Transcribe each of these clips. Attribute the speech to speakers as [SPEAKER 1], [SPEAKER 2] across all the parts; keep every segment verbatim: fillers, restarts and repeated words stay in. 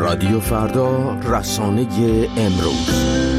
[SPEAKER 1] رادیو فردا، رسانه امروز.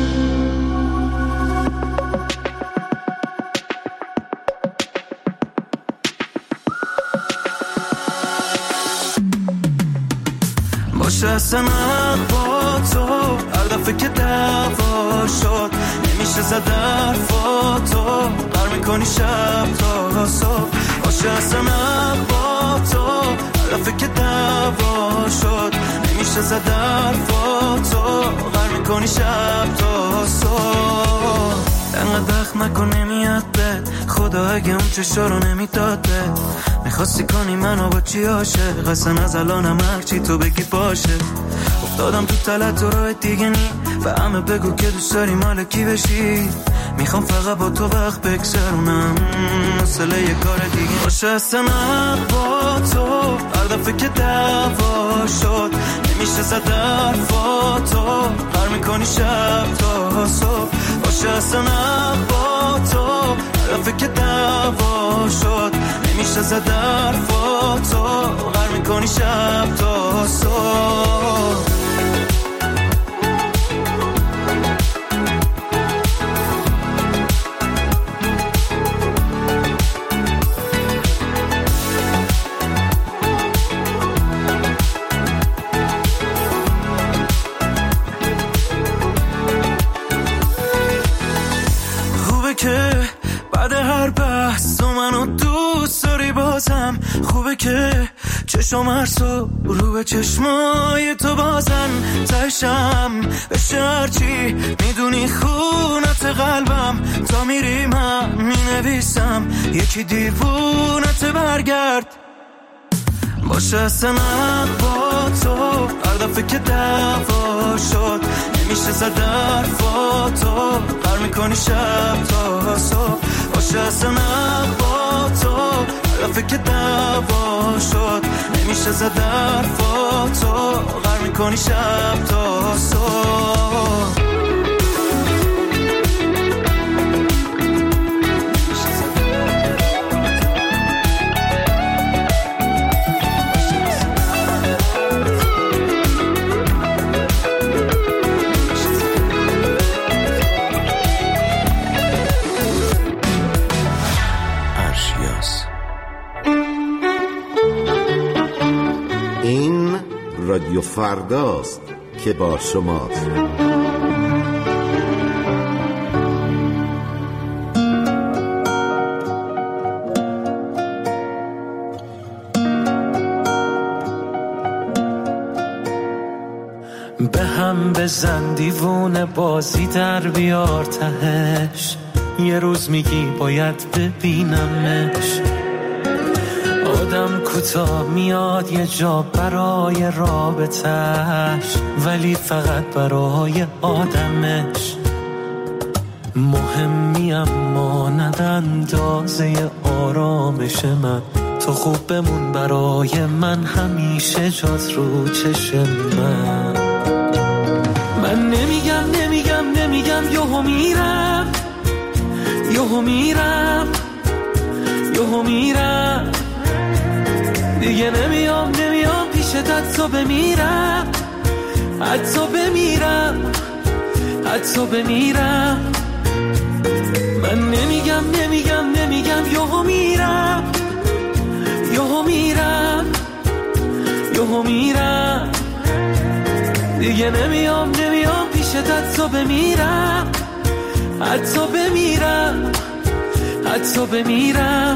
[SPEAKER 2] باشه اصلا با تو هر دفعه که دعوا شد نمیشه زد حرفاتو غر میکنی شب تا صبح. باشه اصلا با تو هر دفعه که دعوا شد نمیشه زد حرفاتو غر میکنی شب تا صبح. انقدر دخم نکن نمیاد بد خدا اگه اون چشا رو نمیداد بد میخواستی کنی منو با چی عاشق اصلا از الانم هرچی تو بگی باشه. افتادم تو تلت و راه دیگه نی و همه بگو که دوست داری مال کی بشی میخوام فقط با تو وقت بگذرونم مسئله یه کار دیگه باشه. اصلا با تو هر دفعه که دعوا شد نمیشه زد حرفاتو غر میکنی شب تا صبح. باشه اصلا با تو هر دفعه که دعوا شد نمیشه زد حرفاتو غر میکنی شب تا صبح. که بعد هر بحث تو منو دوست داری بازم خوبه که چشم هرسو رو به چشمای تو بازن تشم بشه هرچی میدونی خونت قلبم تا میری من مینویسم یکی دیوونت برگرد. باشه اصلا با تو هر دفعه که دعوا شد نمیشه زد حرفاتو غر میکنی شب تا صبح. باشه اصلا با تو هر دفعه که دعوا شد نمیشه زد حرفاتو غر میکنی شب تا صبح.
[SPEAKER 3] این رادیو فرداست که با شماست.
[SPEAKER 4] به هم بزن دیوونه بازی در بیار تهش یه روز میگی باید ببینمش. آدم کوتاه میاد یه جا برای رابطش ولی فقط برای آدمش مهمی اما ند اندازه آرامش من. تو خوب بمون برای من همیشه جات رو چشم من. من نمیگم نمیگم نمیگم یهو میرم یهو میرم یهو میرم دیگه نمیام نمیام پیشت حتی بمیرم حتی بمیرم حتی بمیرم. من نمیگم نمیگم نمیگم یهو میرم یهو میرم یهو میرم دیگه نمیام نمیام پیشت حتی بمیرم حتی بمیرم حتی بمیرم.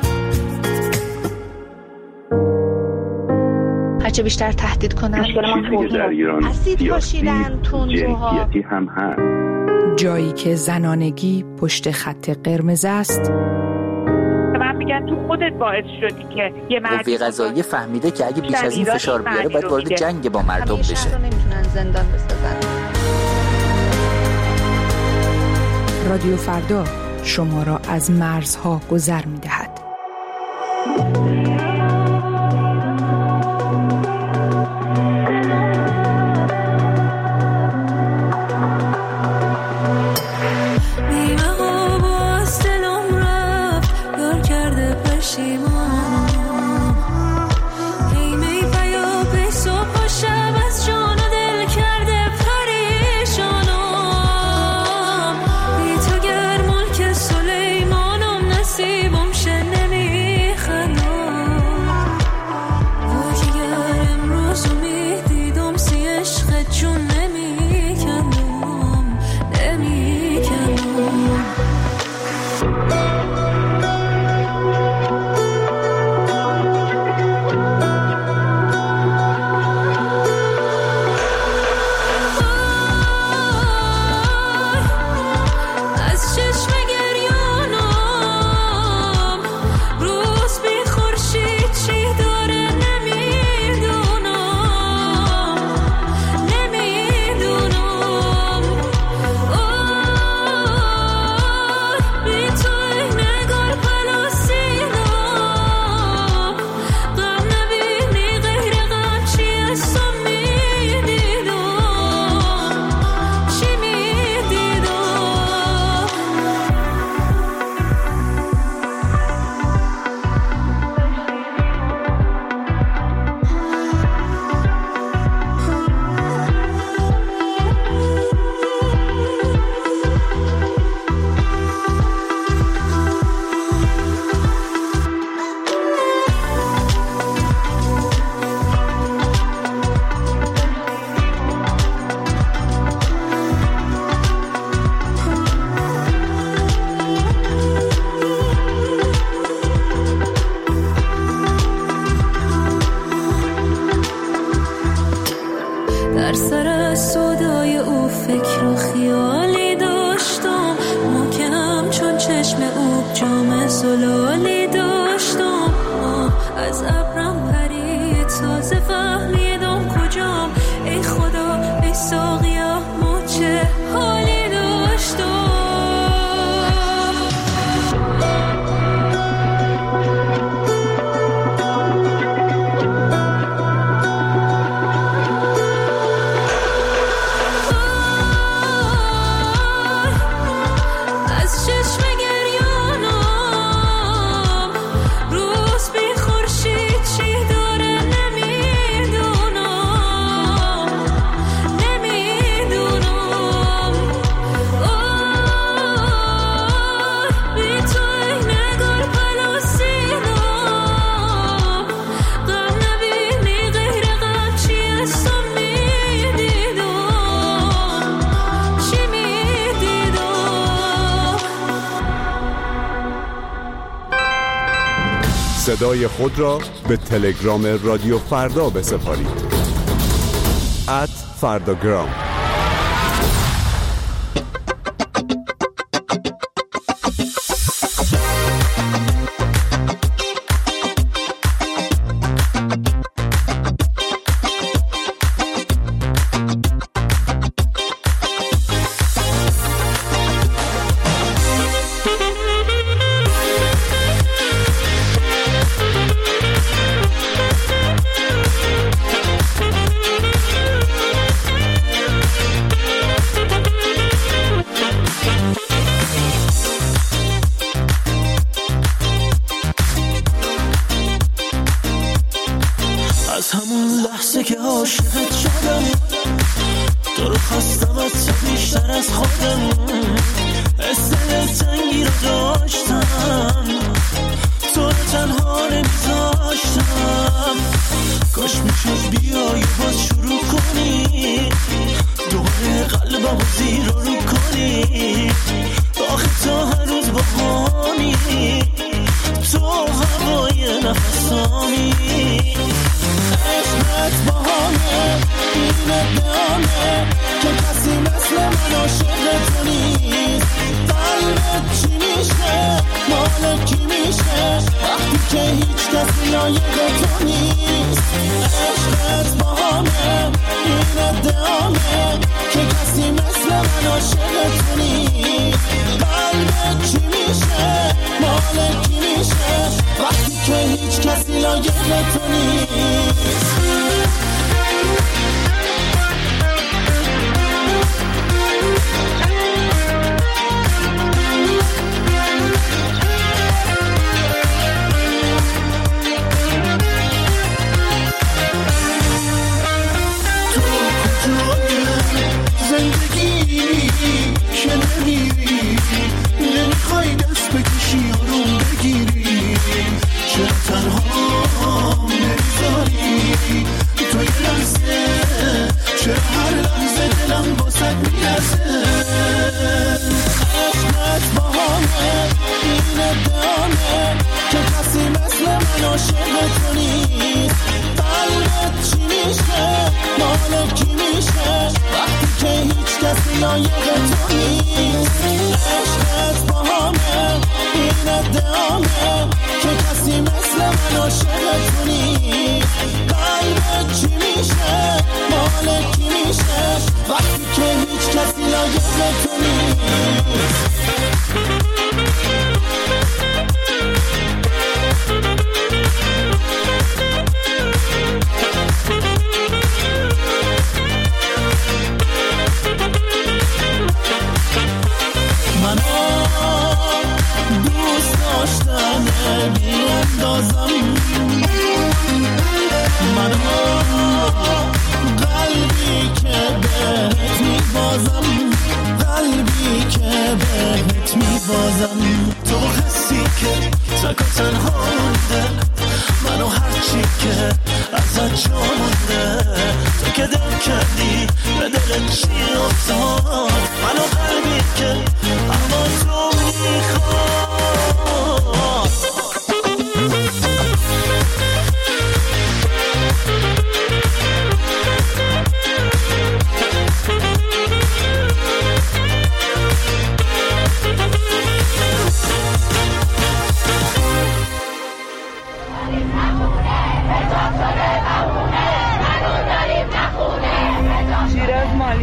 [SPEAKER 5] هرچه بیشتر تهدید کنن
[SPEAKER 6] چیزی که در ایران
[SPEAKER 5] اسید پاشیدن تندروها
[SPEAKER 6] جنسیتی هم هست.
[SPEAKER 7] جایی که زنانگی پشت خط قرمز است.
[SPEAKER 8] من میگم تو خودت باعث شدی که یه مردی
[SPEAKER 9] قوه قضاییه فهمیده که اگه بیش از این فشار بیاره باید وارد جنگ با مردم بشه.
[SPEAKER 5] همیشه نمیتونن زندان بسازن.
[SPEAKER 7] رادیو فردا شما را از مرزها گذر می‌دهد.
[SPEAKER 10] هی می پیاپی صبح و شب از جان در سر صدای او فکر و خیالی داشتم، محکم چون چشم او جام زلالی داشتم. از ابرم پرید تازه فهمیدم کجام، ای خدا ای ساقیا ما چه حالی داشتم.
[SPEAKER 11] صدای خود را به تلگرام رادیو فردا بسپارید. ات فرداگرام.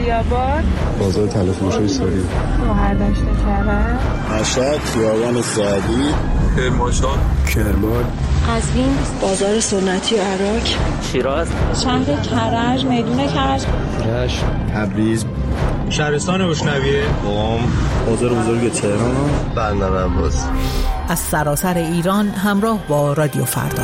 [SPEAKER 5] خیابان،
[SPEAKER 12] بازار تلفروشی ساری،
[SPEAKER 5] مهردشت کرد،
[SPEAKER 12] مشهد، خیابان سعدی،
[SPEAKER 13] کرمانشاه،
[SPEAKER 12] کرمان،
[SPEAKER 14] قزوین، بازار سنتی و عراق،
[SPEAKER 9] شیراز،
[SPEAKER 14] شهر کرج، میدون کرج،
[SPEAKER 12] رشت، تبریز،
[SPEAKER 13] شهرستان بشنویه،
[SPEAKER 12] قم، بازار بزرگ تهران، بندر عباس.
[SPEAKER 7] از سراسر ایران همراه با رادیو فردا.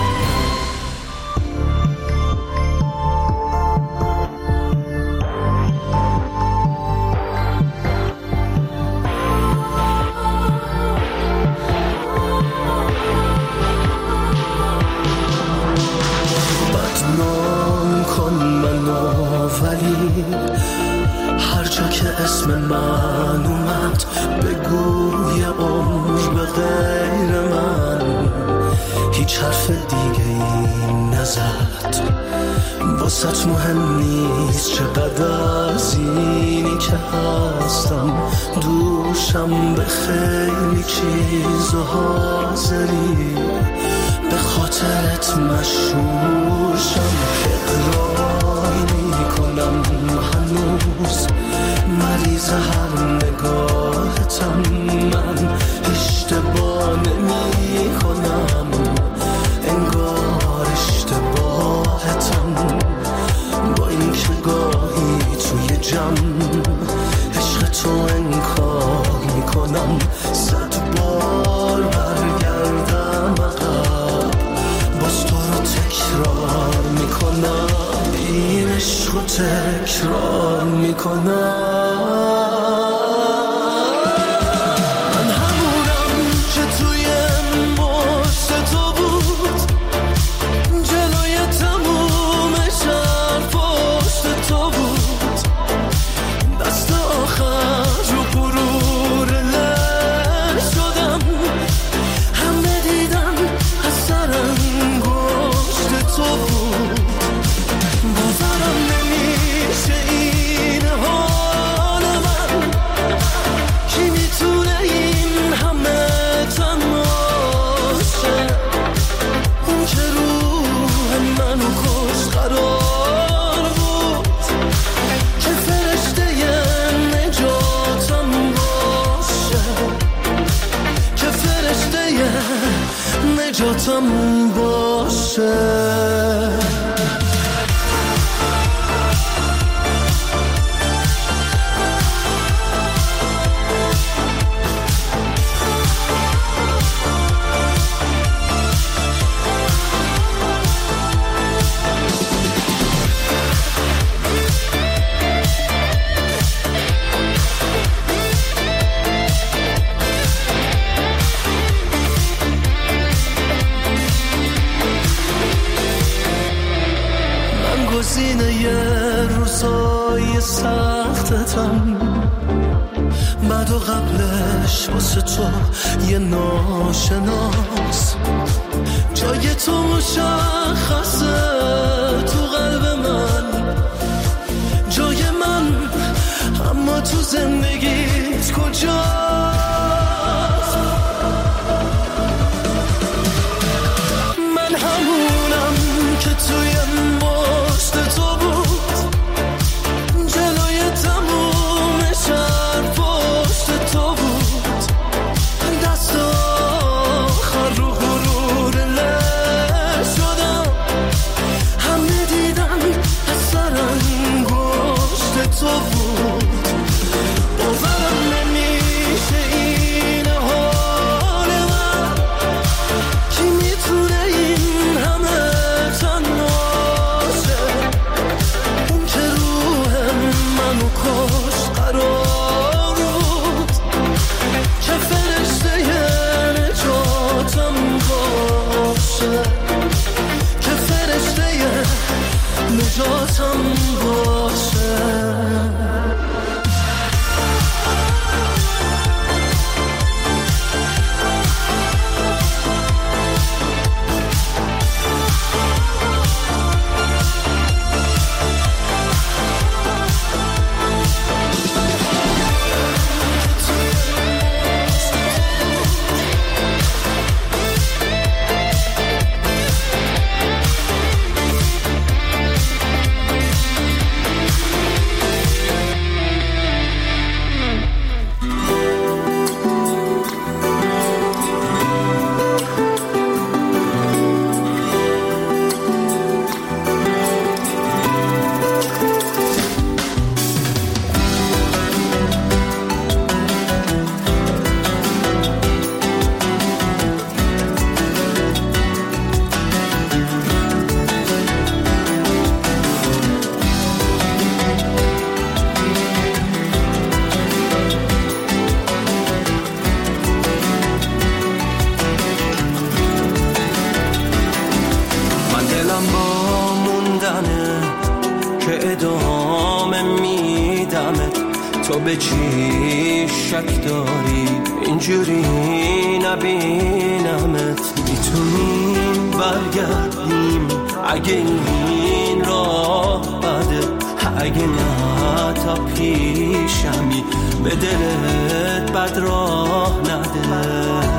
[SPEAKER 4] بدنام کن منو ولی هر جا که اسم من اومد بگوی عمر به غیر من هیچ حرف دیگه ای نزد. واسط مهم نیست چقدر از اینی که هستم دوشم به خیلی چیز و حاضری به خاطرت مشهورشم. اقراری میکنم هنوز مریض هر نگاهتم، من اشتباه نمی کنم انگار اشتباهتم. با این که گاهی توی جمع عشق تو انکار میکنم، صد بار برگردم عقب باز تو رو تکرار میکنم، این عشق رو تکرار میکنم. من همونم که توی مشت تو بود، جلوی تموم شهر پشت تو بود، دست آخر رو غرور لر شدم، همه دیدن از سر انگشت تو بود. باورم نمیشه این حال من، کی میتونه این همه تنهاشه، اون که روح منو کش قرار بود که فرشته نجاتم باشه، که فرشته نجاتم باشه. گزینه یه روزای سختتم، بعد و قبلش واسه تو یه ناشناس، جای تو مشخصه تو قلب من، جای من اما تو زندگیت کجاست؟ من همونم که توی مشت تو بود، جلوی تموم شهر پشت تو بود، دست آخر رو غرور لر شدم، همه دیدن از سر میدمت، تو به چی شک داری اینجوری نبینمت؟ میتونیم برگردیم اگه این راه بده، اگه نه تا پیشمی به دلت بد راه نده.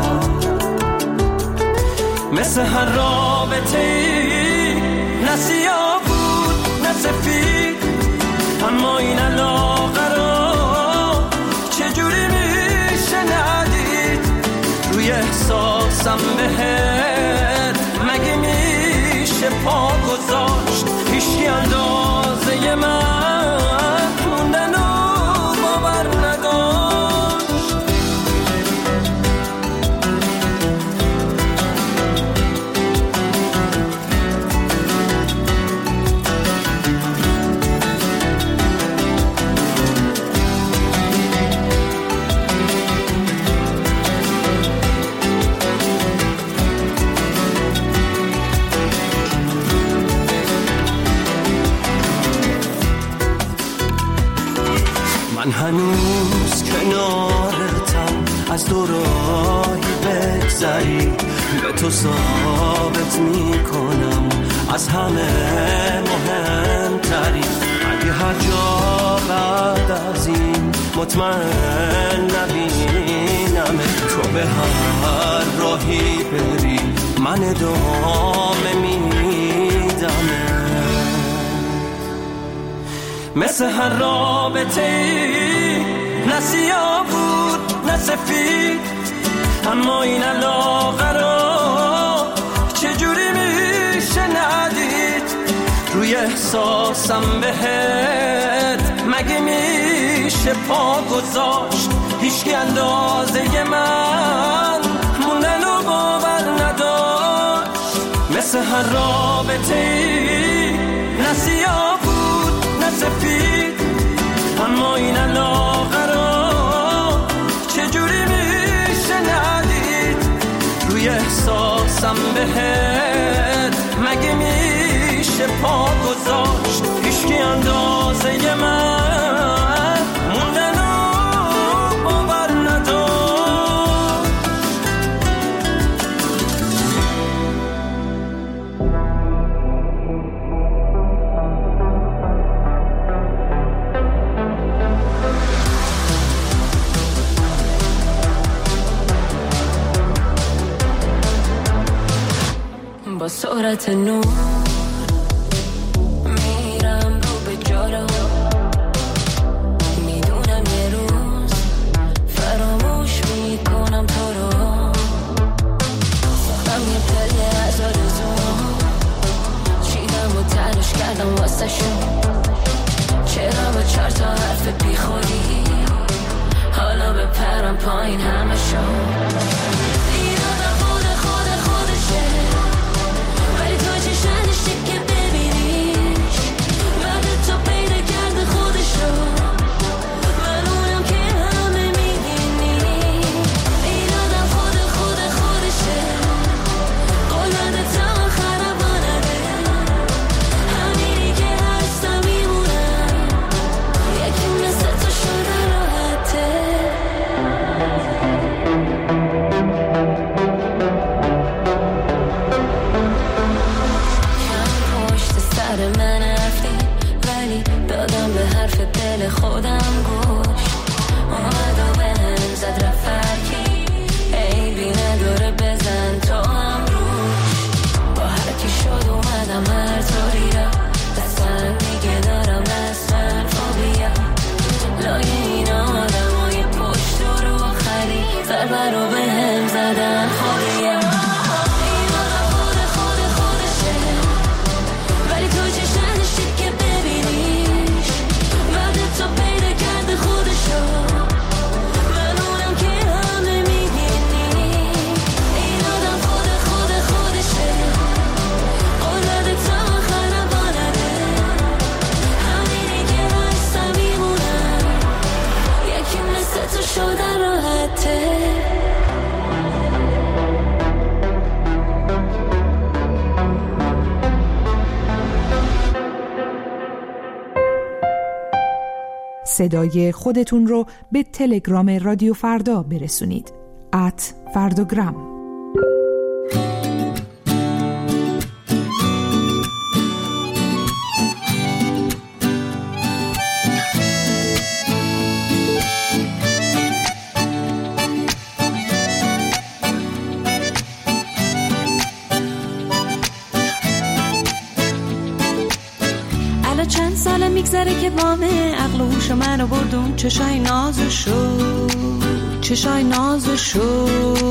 [SPEAKER 4] مثل هر رابطه ای نه سیاه بود نه سفید، اما این علاقه رو چجوری میشه ندید؟ روی احساسم بهت مگه میشه پا گذاشت؟ هیچی اندازه من موندن و باور نداشت. من هنوز کنارتم، از دو راهی بگذری به تو ثابت میکنم از همه مهمتری. اگه هر جا بعد از این مطمئن نبینم، تو به هر راهی بری من ادامه میدم. مثل هر رابطه ای نه سیاه بود نه سفید، اما این علاقه رو چجوری میشه ندید؟ روی احساسم بهت مگه میشه پا گذاشت؟ هیچکی اندازه من موندن و باور نداشت. مثل هر رابطه ای نه سیاه سفید، اما این علاقه رو چجوری میشه ندید؟ روی احساسم بهت مگه میشه پا گذاشت؟ هیچکی اندازه من موندن و باور نداشت.
[SPEAKER 10] با سرعت نور میرم رو به جلو، میدونم یه روز فراموش میکنم تو رو. هم یه پله از آرزو چیدم و تلاش کردم واسه شون، چرا با چار تا حرف بی خودی حالا بپرم پایین همه شون. خودم گوش اومد و بهم زد رفرکی، عیبی نداره بزن تو هم روش. با هرکی شد اومدم هر طوری را دستم دیگه دارم دستم فوبیا. لای این آدم های پشت رو خری ضربه رو بهم زدن خودیم. So baby
[SPEAKER 7] صدای خودتون رو به تلگرام رادیو فردا برسونید. ات فرداگرام.
[SPEAKER 14] چند ساله میگذره که وامه عقل و هوش منو بردون چشای نازشو چشای نازشو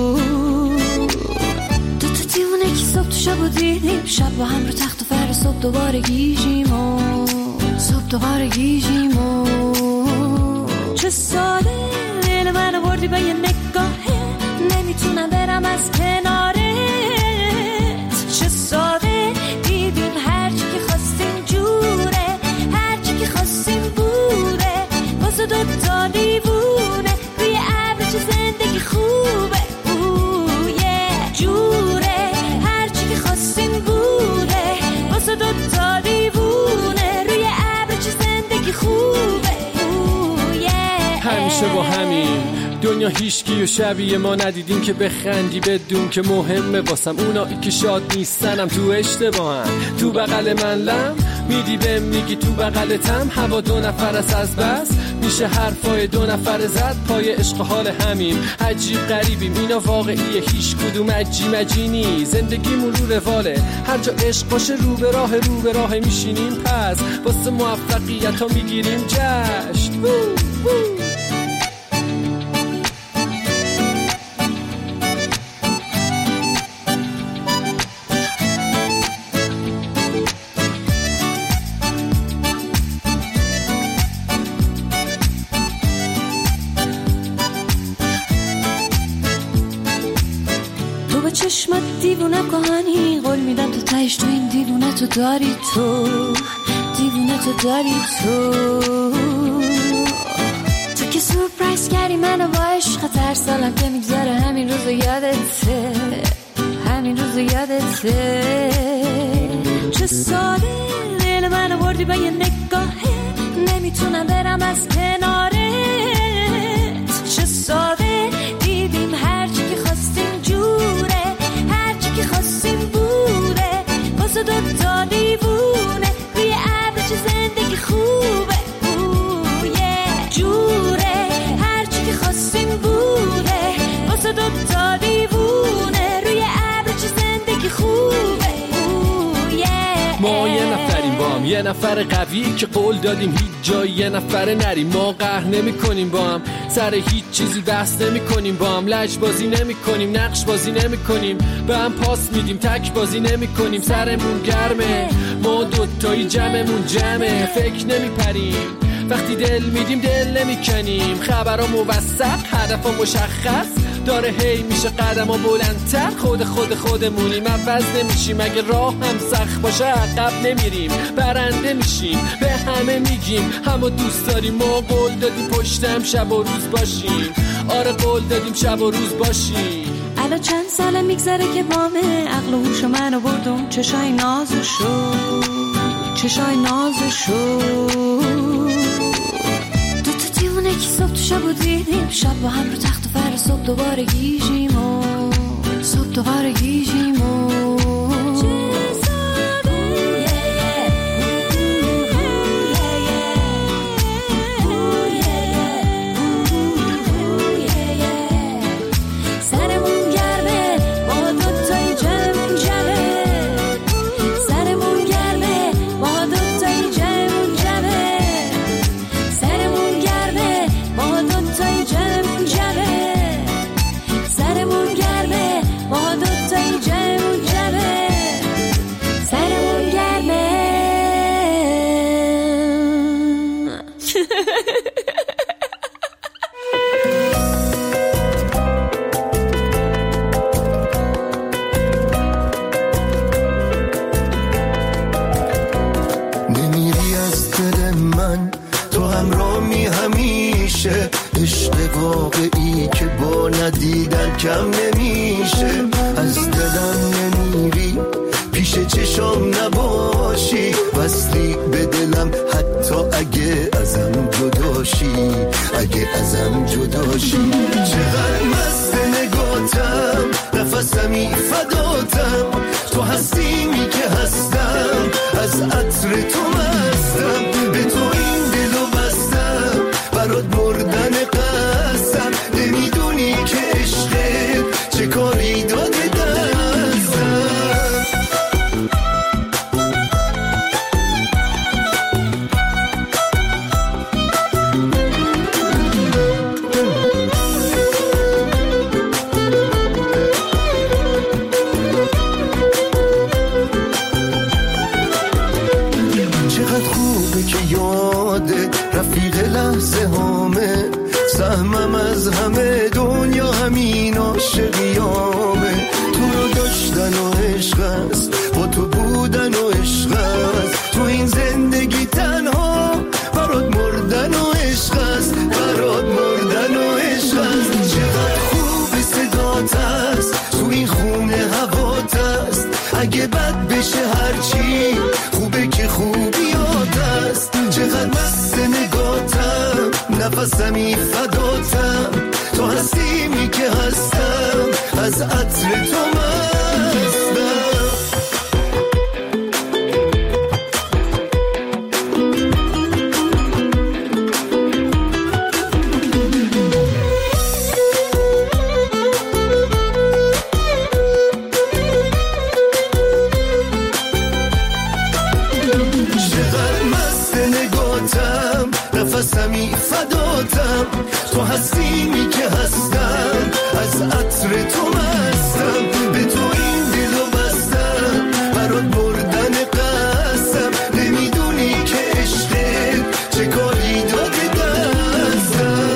[SPEAKER 14] دو تا دیوونه که صبح تو شب دیدیم شب با هم رو تخت و فر صبح دوباره گیجیم و صبح دوباره گیجیم و چه ساله دل منو بردی با یه نگاهه نمیتونم برم از کنارت چه ساده دیدیم هرچی که خواستیم جوره هرچی که خواستیم بوده واسه دو تا دیوونه روی ابر چه زندگی خوبه اوه یه جوره هرچی که خواستیم بوده واسه دو تا دیوونه روی ابر چه زندگی خوبه اوه یه
[SPEAKER 15] همیشه با همین دنیا هیچکی و شبیه ما ندیدیم که بخندی بدون که مهمه واسم اونایی که شاد نیستنم تو اشتباهن تو بغل من لم میدی بهم میگی تو بغلتم هوا دو نفر است از بس میشه حرفای دو نفر زد پای عشق حال همیم عجیب غریبیم اینا واقعیه هیچ کدوم عجیب مجینی زندگیمون رو رواله هر جا عشق باشه رو به راه رو به راه میشینیم پس واسه موفقیت ها میگیریم جشن وو وو.
[SPEAKER 14] چشمت دیوونه کهانی قول میدم تو تهش تو این دیوونه تو داری تو دیوونه تو داری تو تو که سورپرایز کردی منو با عشق هر سالم که میگذره همین روزو یادته همین روزو یادته چه ساده دل منو بردی با یه نگاهه نمیتونم برم از کنارت چه ساده دیدیم هرچی که خواستیم جوره هرچی که خواستیم بوده واسه دو تا دیوونه روی ابر چه زندگی خوبه اوه یه جوره هرچی که خواستیم بوده واسه دو تا دیوونه روی ابر چه زندگی خوبه اوه یه
[SPEAKER 15] ما یه نفریم با هم یه نفر قوی که قول دادیم هیچ جای یه نفر نریم ما قهر نمی کنیم با هم سر هیچ چیزی بحث نمی کنیم با هم لج بازی نمی کنیم نقش بازی نمی کنیم به هم پاس میدیم تک بازی نمی کنیم سرمون گرمه ما دوتایی جمعمون جمعه فکر نمی پریم وقتی دل میدیم دل نمی کنیم خبرها موثق هدفها مشخص داره هی میشه قدم ها بلندتر خود خود خودمونیم عوض نمیشیم اگه راه هم سخت باشه عقب نمیریم برنده میشیم به همه میگیم همو دوست داریم ما قول دادیم پشتم شب و روز باشیم آره قول دادیم شب و روز باشیم
[SPEAKER 14] الان چند ساله میگذره که وامه عقل و هوش منو بردم چشای نازشو چشای نازشو دو تا دیوونه که صبح تو شب و دیدیم شب با هم رو تخت و فر صبح دوباره گیجیم و صبح دوباره گیجیم و
[SPEAKER 16] کم نمیشه از دلم نمیری پیش چشام نباشی، وصلی به دلم حتی اگه ازم جداشی، اگه ازم جداشی. چقدر مست نگاتم، نفسمی فداتم، تو هستیمی که هستم، از عطر تو مستم، به تو این دلو بستم، برات مردن قسم، نمیدونی که عشقت چه کاری داده دستم. رفیق لحظه هامه، سهمم از همه دنیا همین عاشقیامه. تو رو داشتن و عشق است، با تو بودن و عشق است، تو این زندگی تنها برات مردن و عشق است، برات مردن و عشق است. چقدر خوب صدات است، تو این خونه هوات است، اگه بد بشه هرچی خوبه که خوبیات است. چقدر مست نگاتم، نفسمی فداتم، تو هستیمی که هستم، از عطر تو مستم. نفسمی فداتم، تو هستیمی که هستم، از عطر تو مستم، به تو این دلو بستم، برات مردن قسم، نمیدونی که عشقت چه کاری داده دستم.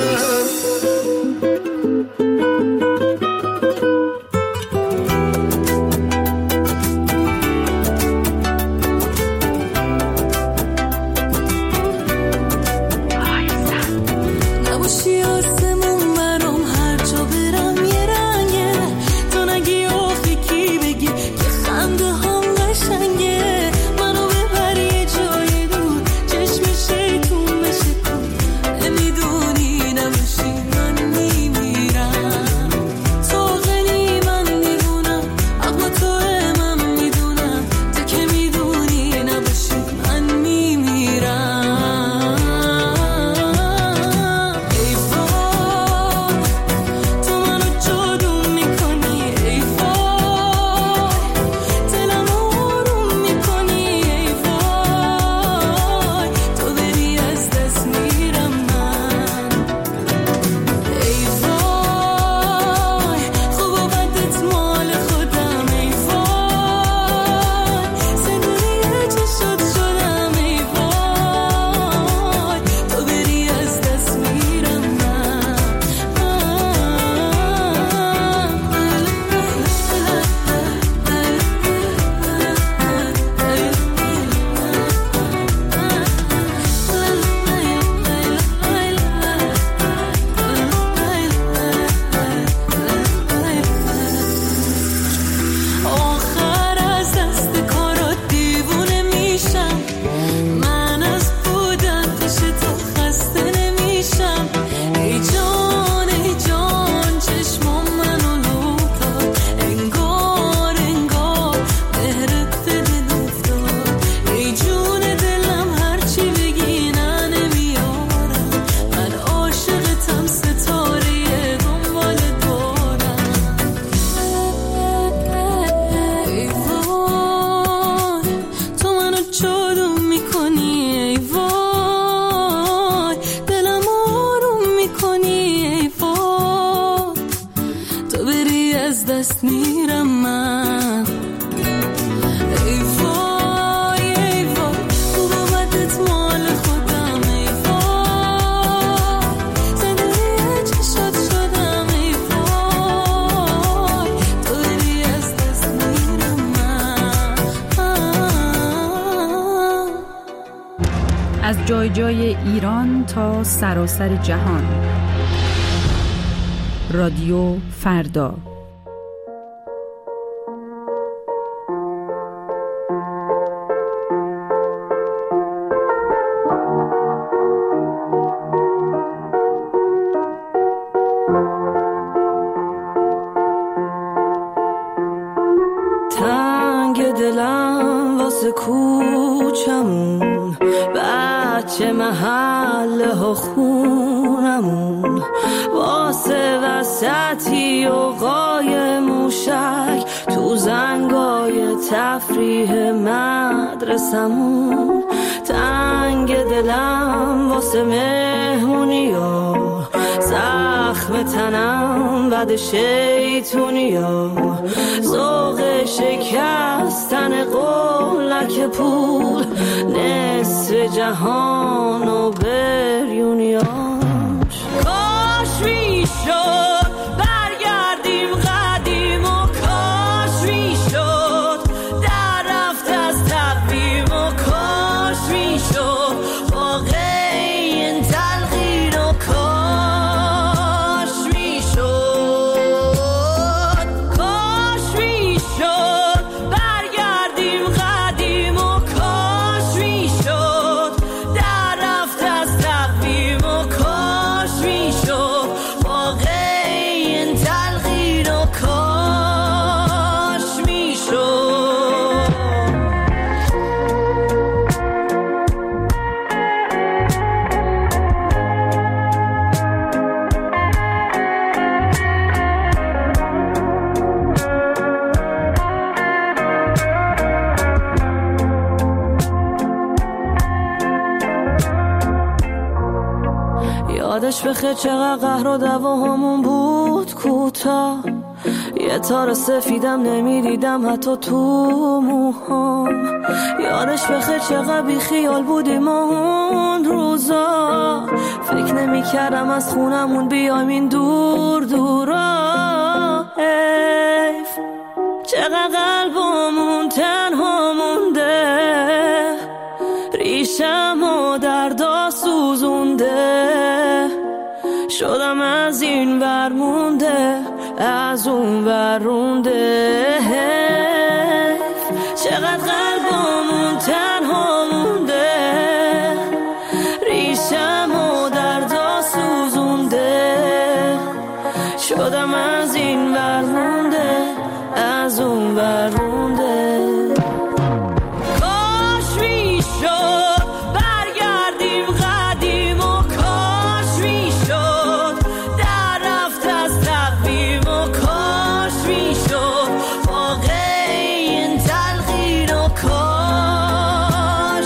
[SPEAKER 16] دست میرم من. ای وای ای وای خوب و بدت مال خودم. ای وای زندگی چشات شدم. ای وای تو داری از دست میرم من.
[SPEAKER 7] از جای جای ایران تا سراسر جهان، رادیو فردا.
[SPEAKER 14] لاله ها خونمون واسه وسطی و قای موشک تو زنگای تفریح مدرسمون تنگ دلم واسه مهمونی و زخم تنم بد شیطونی و ذوق شکستن قولک پول نصف جهان و بریونیاش کاش میشد برگردیم قدیم و کاش میشد در رفت از تقویم و کاش میشد واقع این تلقین و کاش میشد کاش میشد برگردیم قدیم و کاش میشد در رفت از تقویم و کاش میشد واقع این تلقین و کاش میشد یادش بخیر چقدر قهر و دعواهامون بود کوتاه یه تار سفیدم نمیدیدم حتی تو موهام یادش بخیر چقدر بی خیال بودیم اون روزا فکر نمی کردم از خونمون بیایم این دور دورا حیف چقدر قلبمون تنها مونده ریشم و دردا سوزونده شدم از این ور مونده از اون ور رونده چقدر قلبمون تنها مونده ریشم و دردا سوزونده شدم از این ور مونده از اون ور رونده کاش میشد برگردیم قدیم و کاش میشد در رفت از تقویم و کاش میشد واقع این تلقین و کاش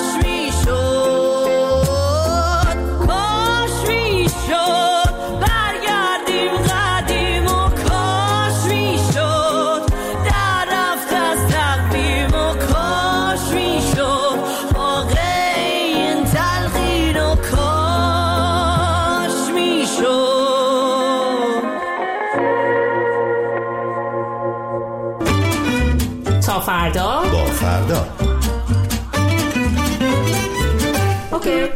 [SPEAKER 14] میشد کاش میشد برگردیم قدیم و کاش میشد در رفت از تقویم و کاش میشد واقع این تلقین و کاش میشد
[SPEAKER 17] تا فردا
[SPEAKER 3] با فردا
[SPEAKER 17] اوکی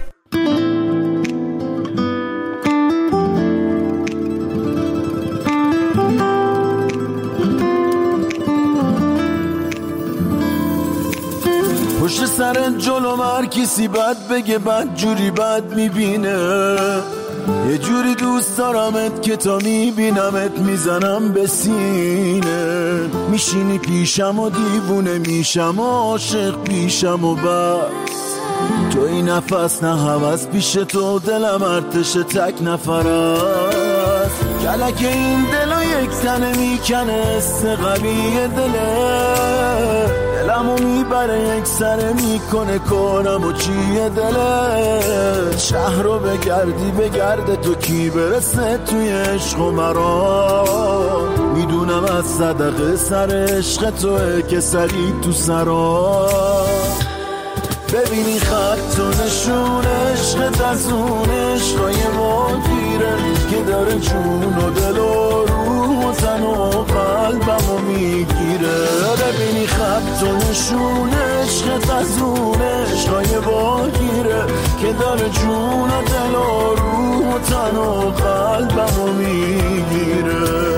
[SPEAKER 16] پشت سر جلو هر کسی بد بگه بد جوری بد میبینه یه جوری دوست دارمت که تا میبینمت میزنم به سینه میشینی پیشم و دیوونه میشم و عاشق پیشم و بس تو این نفس نه هوس پیش تو دلم ارتش تک نفر است کلک این دلو یک تنه میکنه است قویه دله دلمو میبره یک سره میکنه کنم و چیه دله شهر رو بگردی بگرده تو کی برسه توی عشق و مرا میدونم از صدقه سر عشق توه که سری تو سرا ببینی خط و نشون عشقت از اون عشقای مدیره که داره جون و دل و روح و تن و قلبمو میگیره ببینی خط و نشون عشقت از اون عشقای مدیره که داره جون و دل و روح و تن و قلبمو میگیره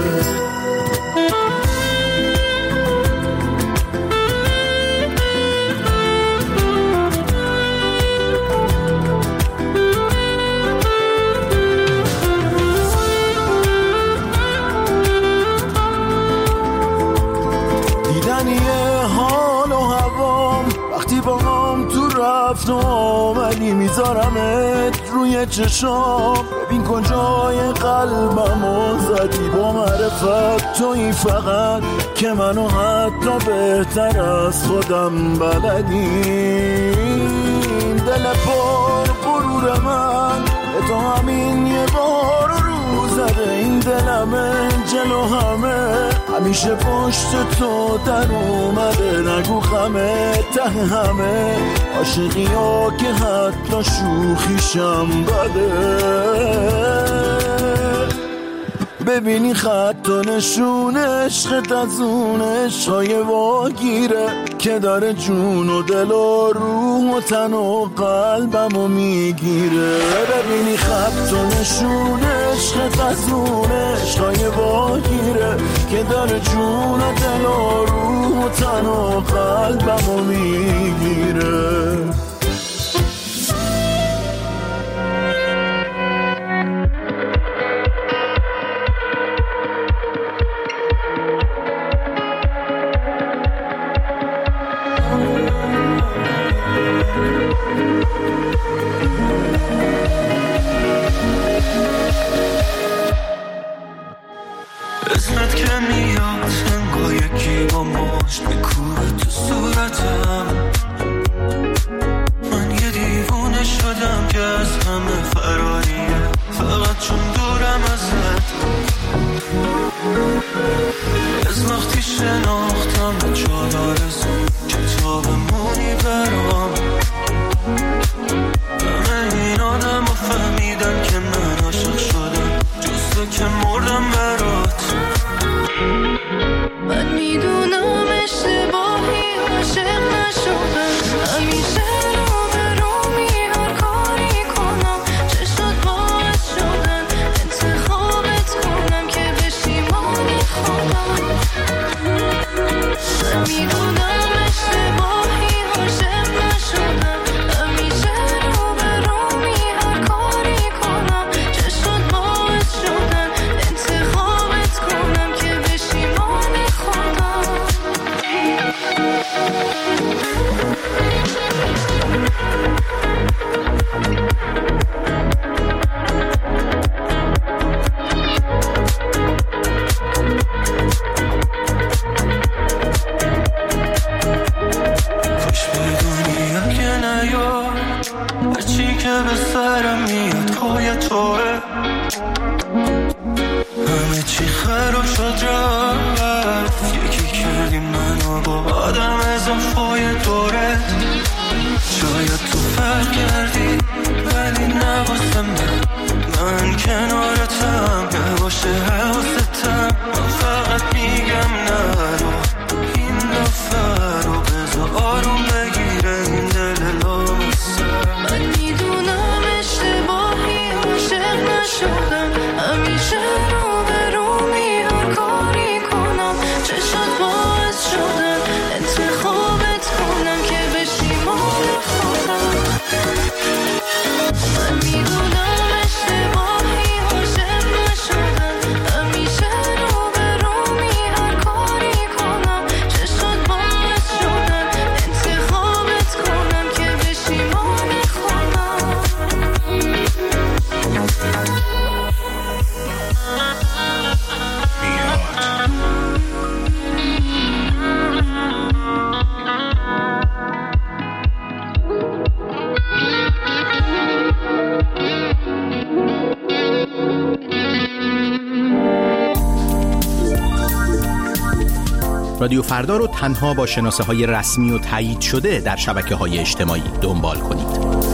[SPEAKER 16] رفت و آمدی میذارمت روی توی چشام، ببین کجای قلبمو زدی با معرفت توی فقط که منو حتی بهتر از خودم بلدی. دل پر غرور من به تو همین یه بار رو زده، این دلمه جلو همه همیشه پشت تو در اومده. نگو خمه ته همه عاشقی ها که حتی شوخیشم بده. ببینی خط و نشون عشقت از اون عشقای واگیره که داره جون و دل و روح و تن و قلبمو میگیره. ببینی خط و نشون عشقت از اون عشقای واگیره که داره جون و دل و روح و تن و قلبمو میگیره.
[SPEAKER 2] اسمت که میاد انگار یکی با مشت میکوبه تو صورتم. من یه دیوونه شدم که از همه فراریه فقط چون دورم ازت. از وقتی شناختم چهار آرزو که تا بمونی برام. همه این آدم رو فهمیدم که من عاشق شدم جز تو که مردم برات.
[SPEAKER 14] من میدونم اشتباهی عاشق نشدم، همیشه رو به رو می هر کاری کنم چشات باعث شدن انتخابت کنم که بشیمانی خودم. من میدونم اشتباهی عاشق نشدم، همیشه رو به رو می هر کاری کنم چشات باعث شدن انتخابت کنم که بشیمانی خودم.
[SPEAKER 2] خوش بدونی اگه نیاد هرچی که به سرم میاد پای توه. همه چی خراب شد رفت، یکی کردی منو با آدم اضافای دورت. شاید تو فرق کردی ولی نواسه من، من کنارتم نباشه حواستم. من فقط میگم نرو این دفعه رو بذار آروم بگیره این دل لامسم.
[SPEAKER 14] من میدونم اشتباهی عاشق نشدم، همیشه رو به رو می هر کاری کنم چشات باعث شدن انتخابت کنم که بشیمون خودم. من میدونم اشتباهی عاشق نشدم، همیشه رو به رو می هر کاری کنم چشات باعث شدن انتخابت کنم که بشیمون خودم.
[SPEAKER 1] رادیو فردا رو تنها با شناسه های رسمی و تایید شده در شبکه های اجتماعی دنبال کنید.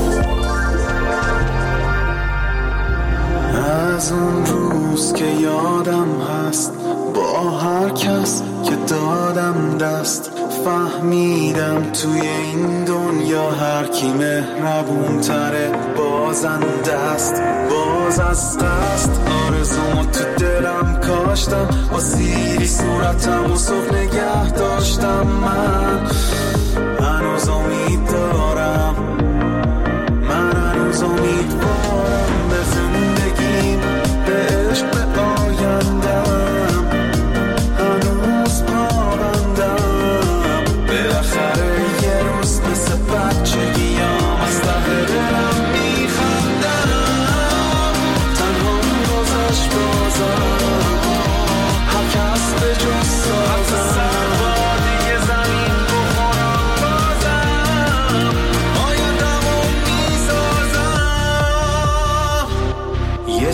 [SPEAKER 2] از اون روز که یادم هست با هر کس که دادم دست، فهمیدم توی این دنیا هر کی مهربون تره بازنده است. باز از قصد آرزومو تو دلم کاشتم، با سیری صورتم و صبح نگه داشتم. من هنوز امید دارم، من هنوز امیدوارم به زندگیم، به عشق، به آیندم. هنوز پابندم، بالاخره یه روز مثل بچگیام از ته دلم میخندم.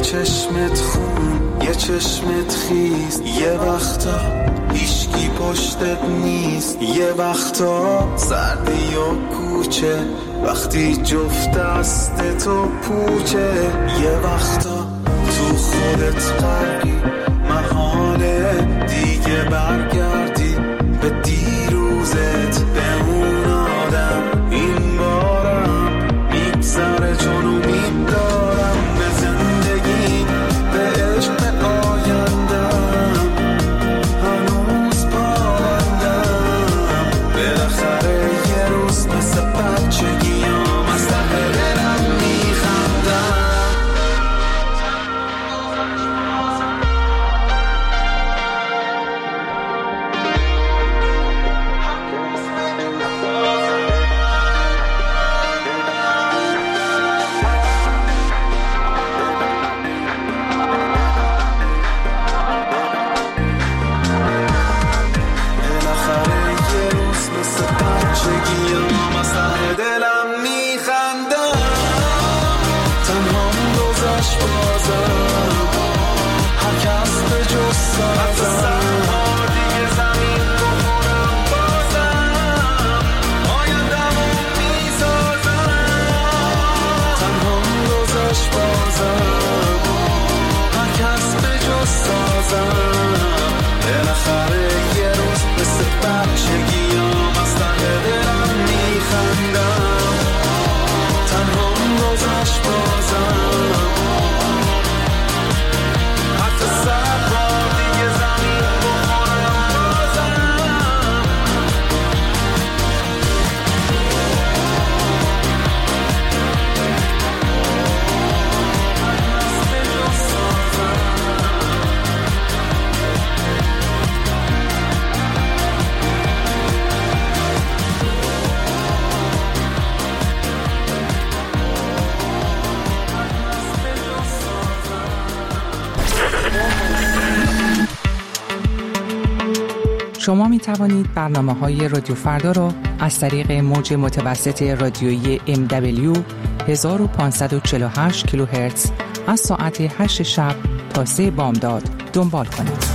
[SPEAKER 2] چشمت خون یه چشمت خیز، یه وقتا هیچکی پشتت نیست، یه وقتا سردی و کوچه وقتی جفت دست تو پوچه، یه وقتا تو خودت غرقی محاله دیگه برگردی به دیروزت، به اون آدم این بارم میگذره چون امید دارم به زندگی، به عشق آیندم هنوز پایندم، بالاخره یه روز مثل بچگیام از ته دلم میخندم.
[SPEAKER 7] شما می توانید برنامه‌های رادیو فردا را از طریق موج متوسط رادیویی ام دبلیو هزار و پانصد و چهل و هشت کیلوهرتز از ساعت هشت شب تا سه بامداد دنبال کنید.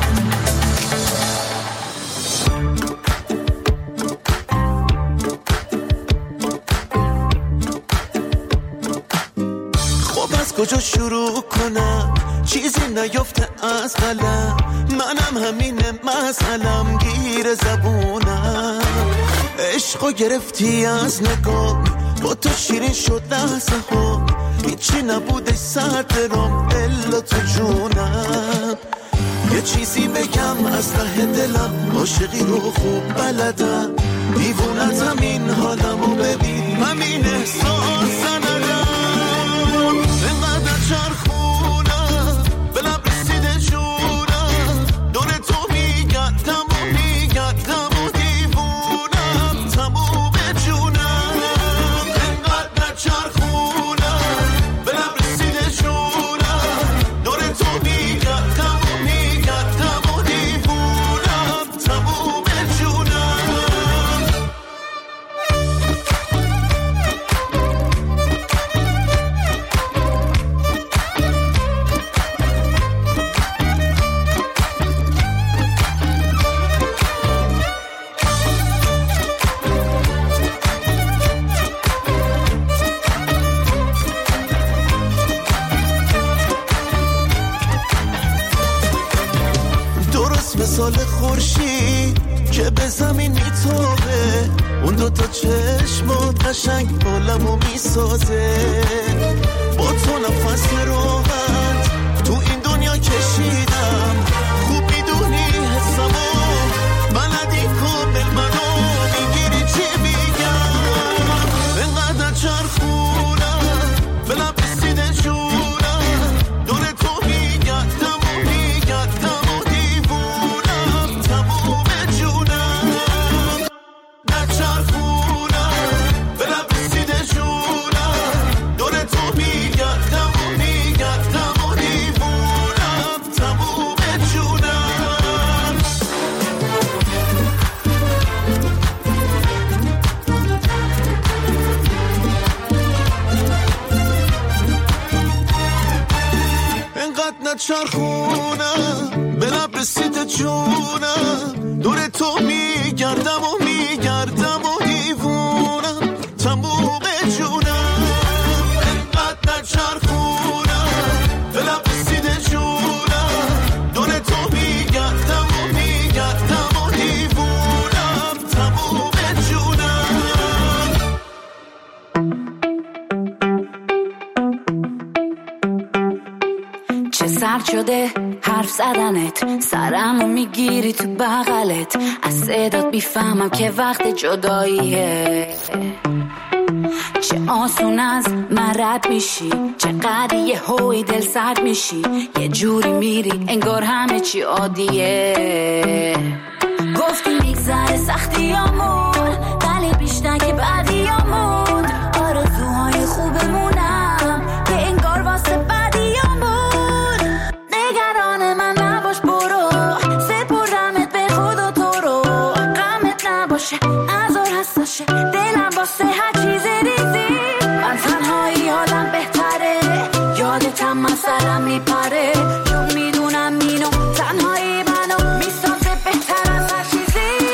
[SPEAKER 16] خب از کجا شروع کنم؟ چیزی نیفته از قلم، منم همینه مسئلم گیر زبونم، عشقو گرفتی از نگاه با تو شیرین شد لحظه ها، هیچی نبوده سر درم الا تو جونم، یه چیزی بگم از ته دلم، عاشقی رو خوب بلدم، دیوونتم این حالمو ببین، همین احساس ندم، اینقدر چرخونم به لب رسیده جونم، دور تو میگن تموم میگن تموم دیوونم، تموم جونم، اینقدر چرخونم به لب رسیده جونم، دور تو میگن تموم میگن تموم دیوونم، تموم جونم. مثال خورشید که به زمین میتابه، اون دوتا چشمات قشنگ عالمو میسازه، با تو نفس راحت تو این دنیا کشیدم، خوب میدونی حسمو بلدی کامل منو میگیری چی میگم، اینقدر چرخونم به لب رسیده جونم، دور تو میگن تموم میگن تموم چرخونم به لب رسیده جونم، دور تو میگن تموم میگن نچرخونم به لب رسید جونم دور تو میگردم و میگردم و دیوونم تنبوق جونم انقدر نچرخونم به لب رسید جونم دور تو میگردم و میگردم و دیوونم تنبوق جونم.
[SPEAKER 14] چه سرد شده حرف زدنت سرمو میگیری تو بغلت از صدات بیفهمم که وقت جداییه چه آسون از من رد میشی چقدر یه هوی دل سرد میشی یه جوری میری انگار همه چی عادیه گفتی میگذره سختیامون ولی بیشتر که بعدیامون آرزوهای خوبمونم که انگار واسه بعدیامون نگران من نباش برو سپردمت به خود و تو رو غمت نباشه ازار هستشه دلم واسه هر چیز ریزی من تنهایی حالم بهتره یادتم من سرم میپره چون میدونم اینو تنهایی منو میسازه بهتر از هر چیزی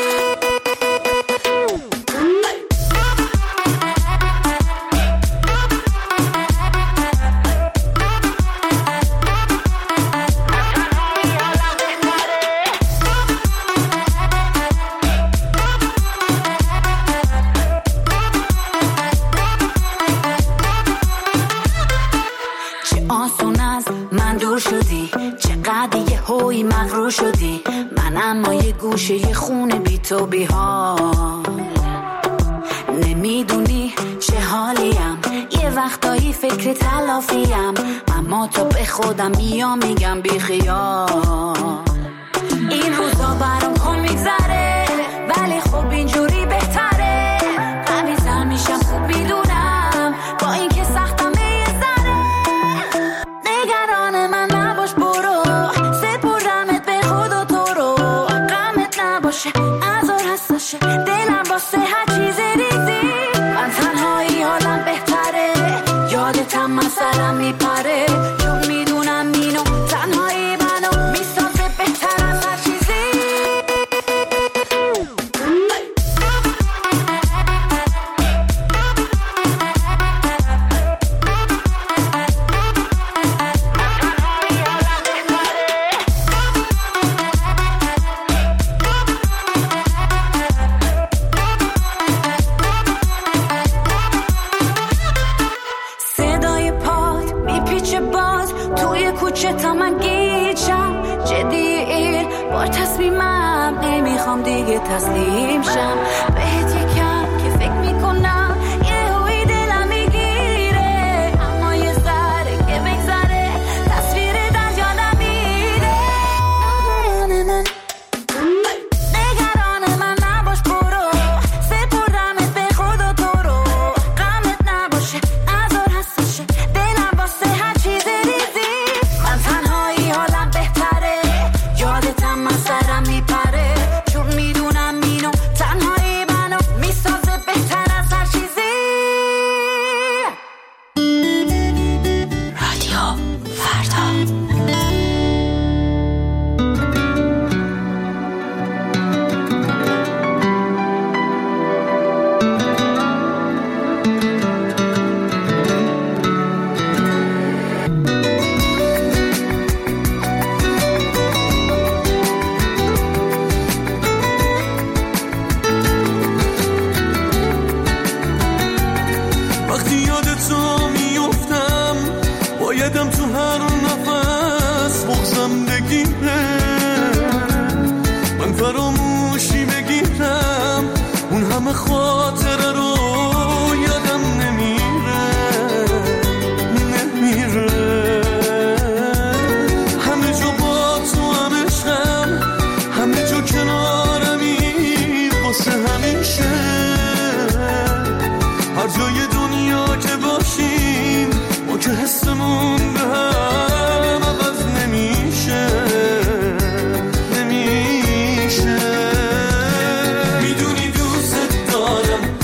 [SPEAKER 14] شدی چقدر یه هوی مغرور شدی من اما یه گوشه یه خونه بی تو بی حال نمیدونی چه حالیم یه وقتایی فکر تلافیم اما تو به خودم میام میگم بی خیال این روزا برام کن میگذره ولی خب اینجوری بهتره قوی‌تر میشم خوب میدونم با این که سختم ازار هستشه دلم واسه هر چیز ریزی من تنهایی حالم بهتره یادتم من سرم میپره چون میدونم اینو تنهایی منو میسازه بهتر از هر چیزی تا من گیجم جدی این بار تصمیمم نمیخوام دیگه تسلیم شم بهت یکم که فکر میکنم یه هوی دلم میگیره اما یه ذره که بگذره تصویر در یادم میره نگران من نباش برو سپردمت به خود و تو رو غمت نباشه ازار هستشه دلم واسه هر چیز ریزی من تنهایی حالم بهتره یادتم من سرم میپره چون میدونم اینو تنهایی منو میسازه بهتر از هر چیزی رادیو فردا
[SPEAKER 16] یادم تو هر نفس بغزم بگیره من فراموشی بگیرم اون همه خاطره رو یادم نمیره نمیره همه جا با تو هم عشقم همه جا کنارمی واسه همیشه هر جای دنیا که باشیم ما که حسمون به هم عوض نمیشه نمیشه میدونی دوست دارم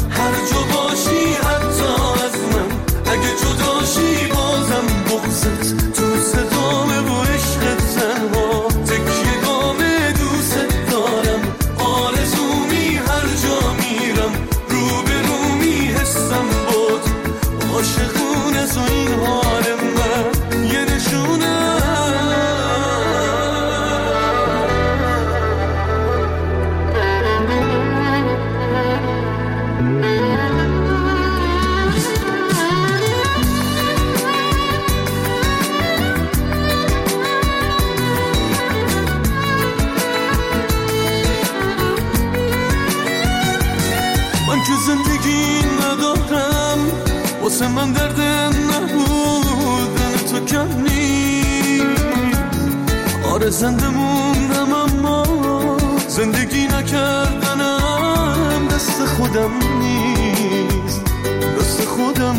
[SPEAKER 2] واسه من درد نبودن تو کم نیست. آره زنده موندم اما زندگی نکردنم دست خودم نیست، دست خودم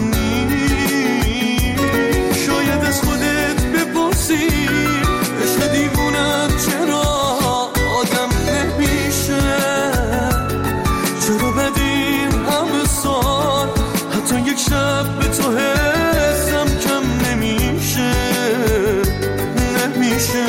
[SPEAKER 2] نیست. شاید از خودت بپرسی عشق دیوونم چرا آدم نمیشه، چرا بدین همه سال حتی یک شب به تو حسم کم نمیشه، نمیشه.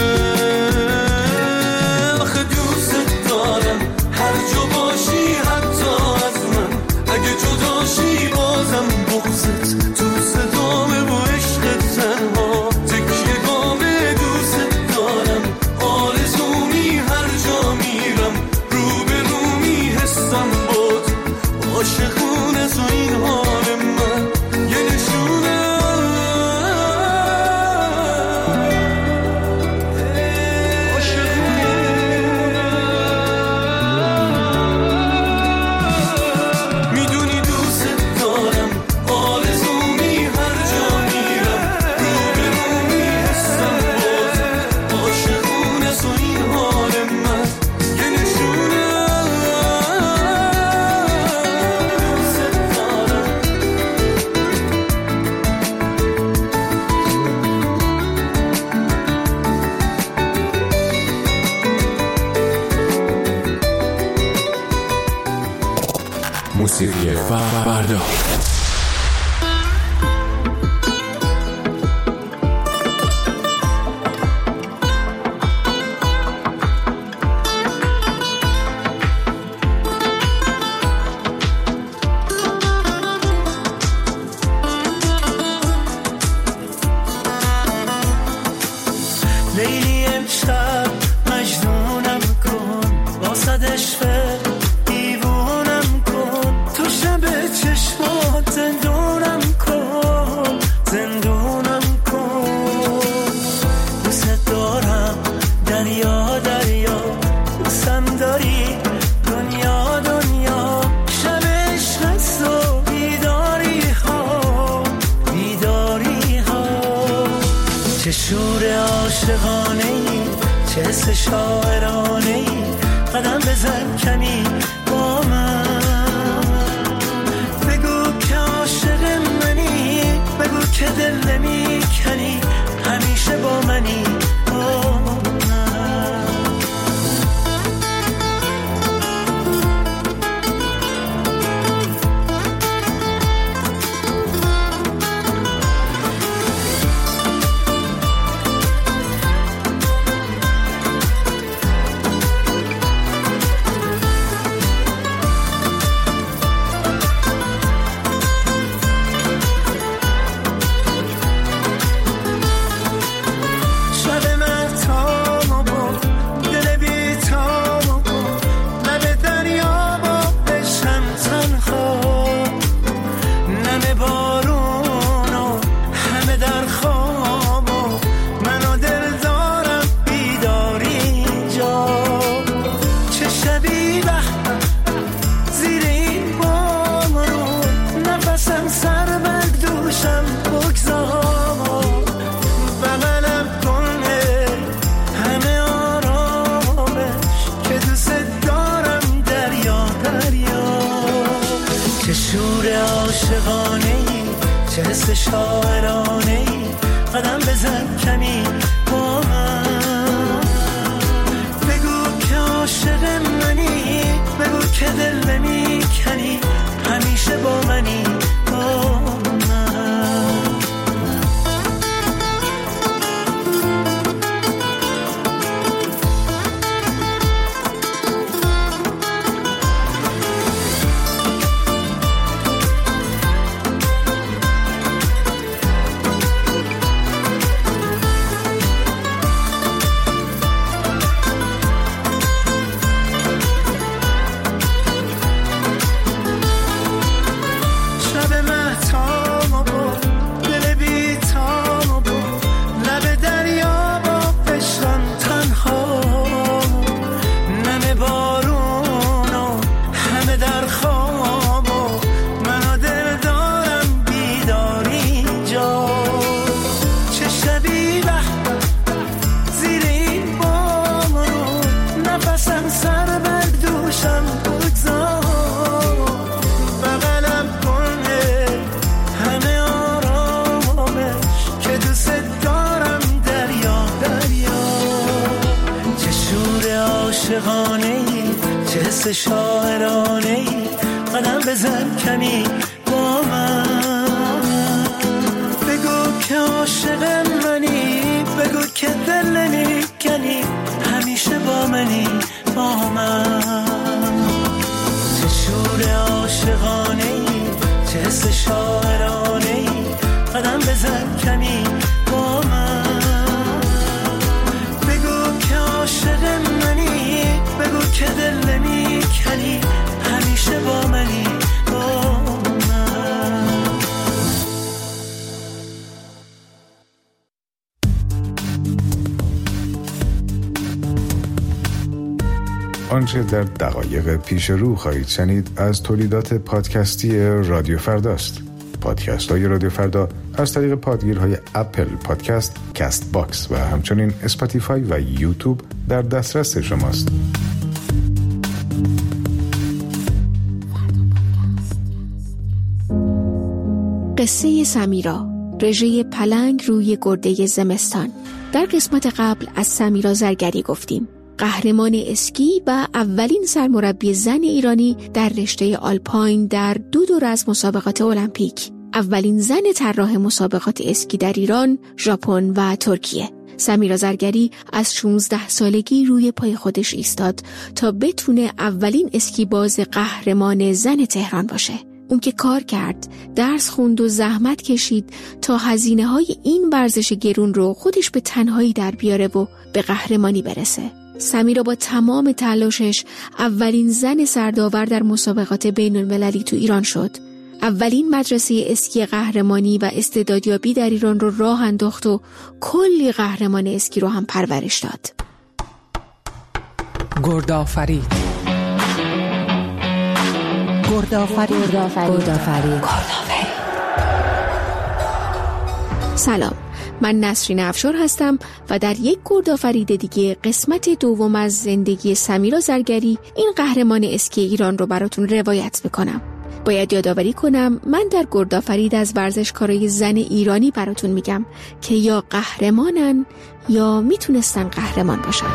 [SPEAKER 2] آخه دوست دارم هر جا باشی حتی از من، اگه جداشی بازم بغضت تو صدامه و عشق تنها تکیه گامه. دوست دارم آرزومی هر جا میرم رو به رو می حسم بود عاشقونه تو این حال من یه نشونه. میدونی دوست دارم آرزومی هر جا میرم رو به رو می حسم بود عاشقونه تو این حال من یه نشونه.
[SPEAKER 11] موسیقی فردا.
[SPEAKER 2] لیلی امشب مجنونم کن با صد عشق دیوونم کن، تو شب چشمات زندونم کن، زندونم کن. دوست دارم دریا دریا، دوستم داری دنیا دنیا. شب عشق و بیداری ها بیداری ها. چه شور عاشقانه ای، چه حس شاعرانه ای. قدم بزن کمی با من، بگو که عاشق منی، بگو که دل نمی کنی، همیشه با منی با من. شاعرانه ای. قدم بزن کمی با من، بگو که عاشق منی، بگو که دل نمی کنی، همیشه با منی با من. عاشقانه ای، چه حس شاعرانه ای، قدم بزن کمی با من. بگو که عاشق منی، بگو که دل نمیکنی، همیشه با منی با من. چه شور عاشقانه ای، چه حس شاعرانه ای، قدم بزن کمی با من. بگو که عاشق منی، بگو که دل نمیکنی، همیشه با منی با من.
[SPEAKER 18] آنچه در دقایق پیش رو خواهید شنید از تولیدات پادکستی رادیو فرداست. پادکست های رادیو فردا از طریق پادگیرهای اپل پادکست، کست باکس و همچنین اسپاتیفای و یوتیوب در دسترس شماست.
[SPEAKER 19] قصه سمیرا، رژه پلنگ روی گرده زمستان. در قسمت قبل از سمیرا زرگری گفتیم، قهرمان اسکی و اولین سرمربی زن ایرانی در رشته آلپاین در دو دور از مسابقات المپیک، اولین زن طراح مسابقات اسکی در ایران، ژاپن و ترکیه. سمیرا زرگری از شانزده سالگی روی پای خودش ایستاد تا بتونه اولین اسکی باز قهرمان زن تهران باشه. اون که کار کرد، درس خوند و زحمت کشید تا هزینه‌های این ورزش گرون رو خودش به تنهایی در بیاره و به قهرمانی برسه. سمیرا با تمام تلاشش اولین زن سرداور در مسابقات بین المللی تو ایران شد. اولین مدرسه اسکی قهرمانی و استعدادیابی در ایران رو راه انداخت و کلی قهرمان اسکی رو هم پرورش داد.
[SPEAKER 7] گردآفرید گردآفرید گردآفرید
[SPEAKER 19] سلام، من نسرین افشار هستم و در یک گردآفرید دیگه قسمت دوم از زندگی سمیرا زرگری، این قهرمان اسکی ایران رو براتون روایت میکنم. باید یادآوری کنم من در گردآفرید از ورزشکارای زن ایرانی براتون میگم که یا قهرمانن یا میتونستن قهرمان باشن.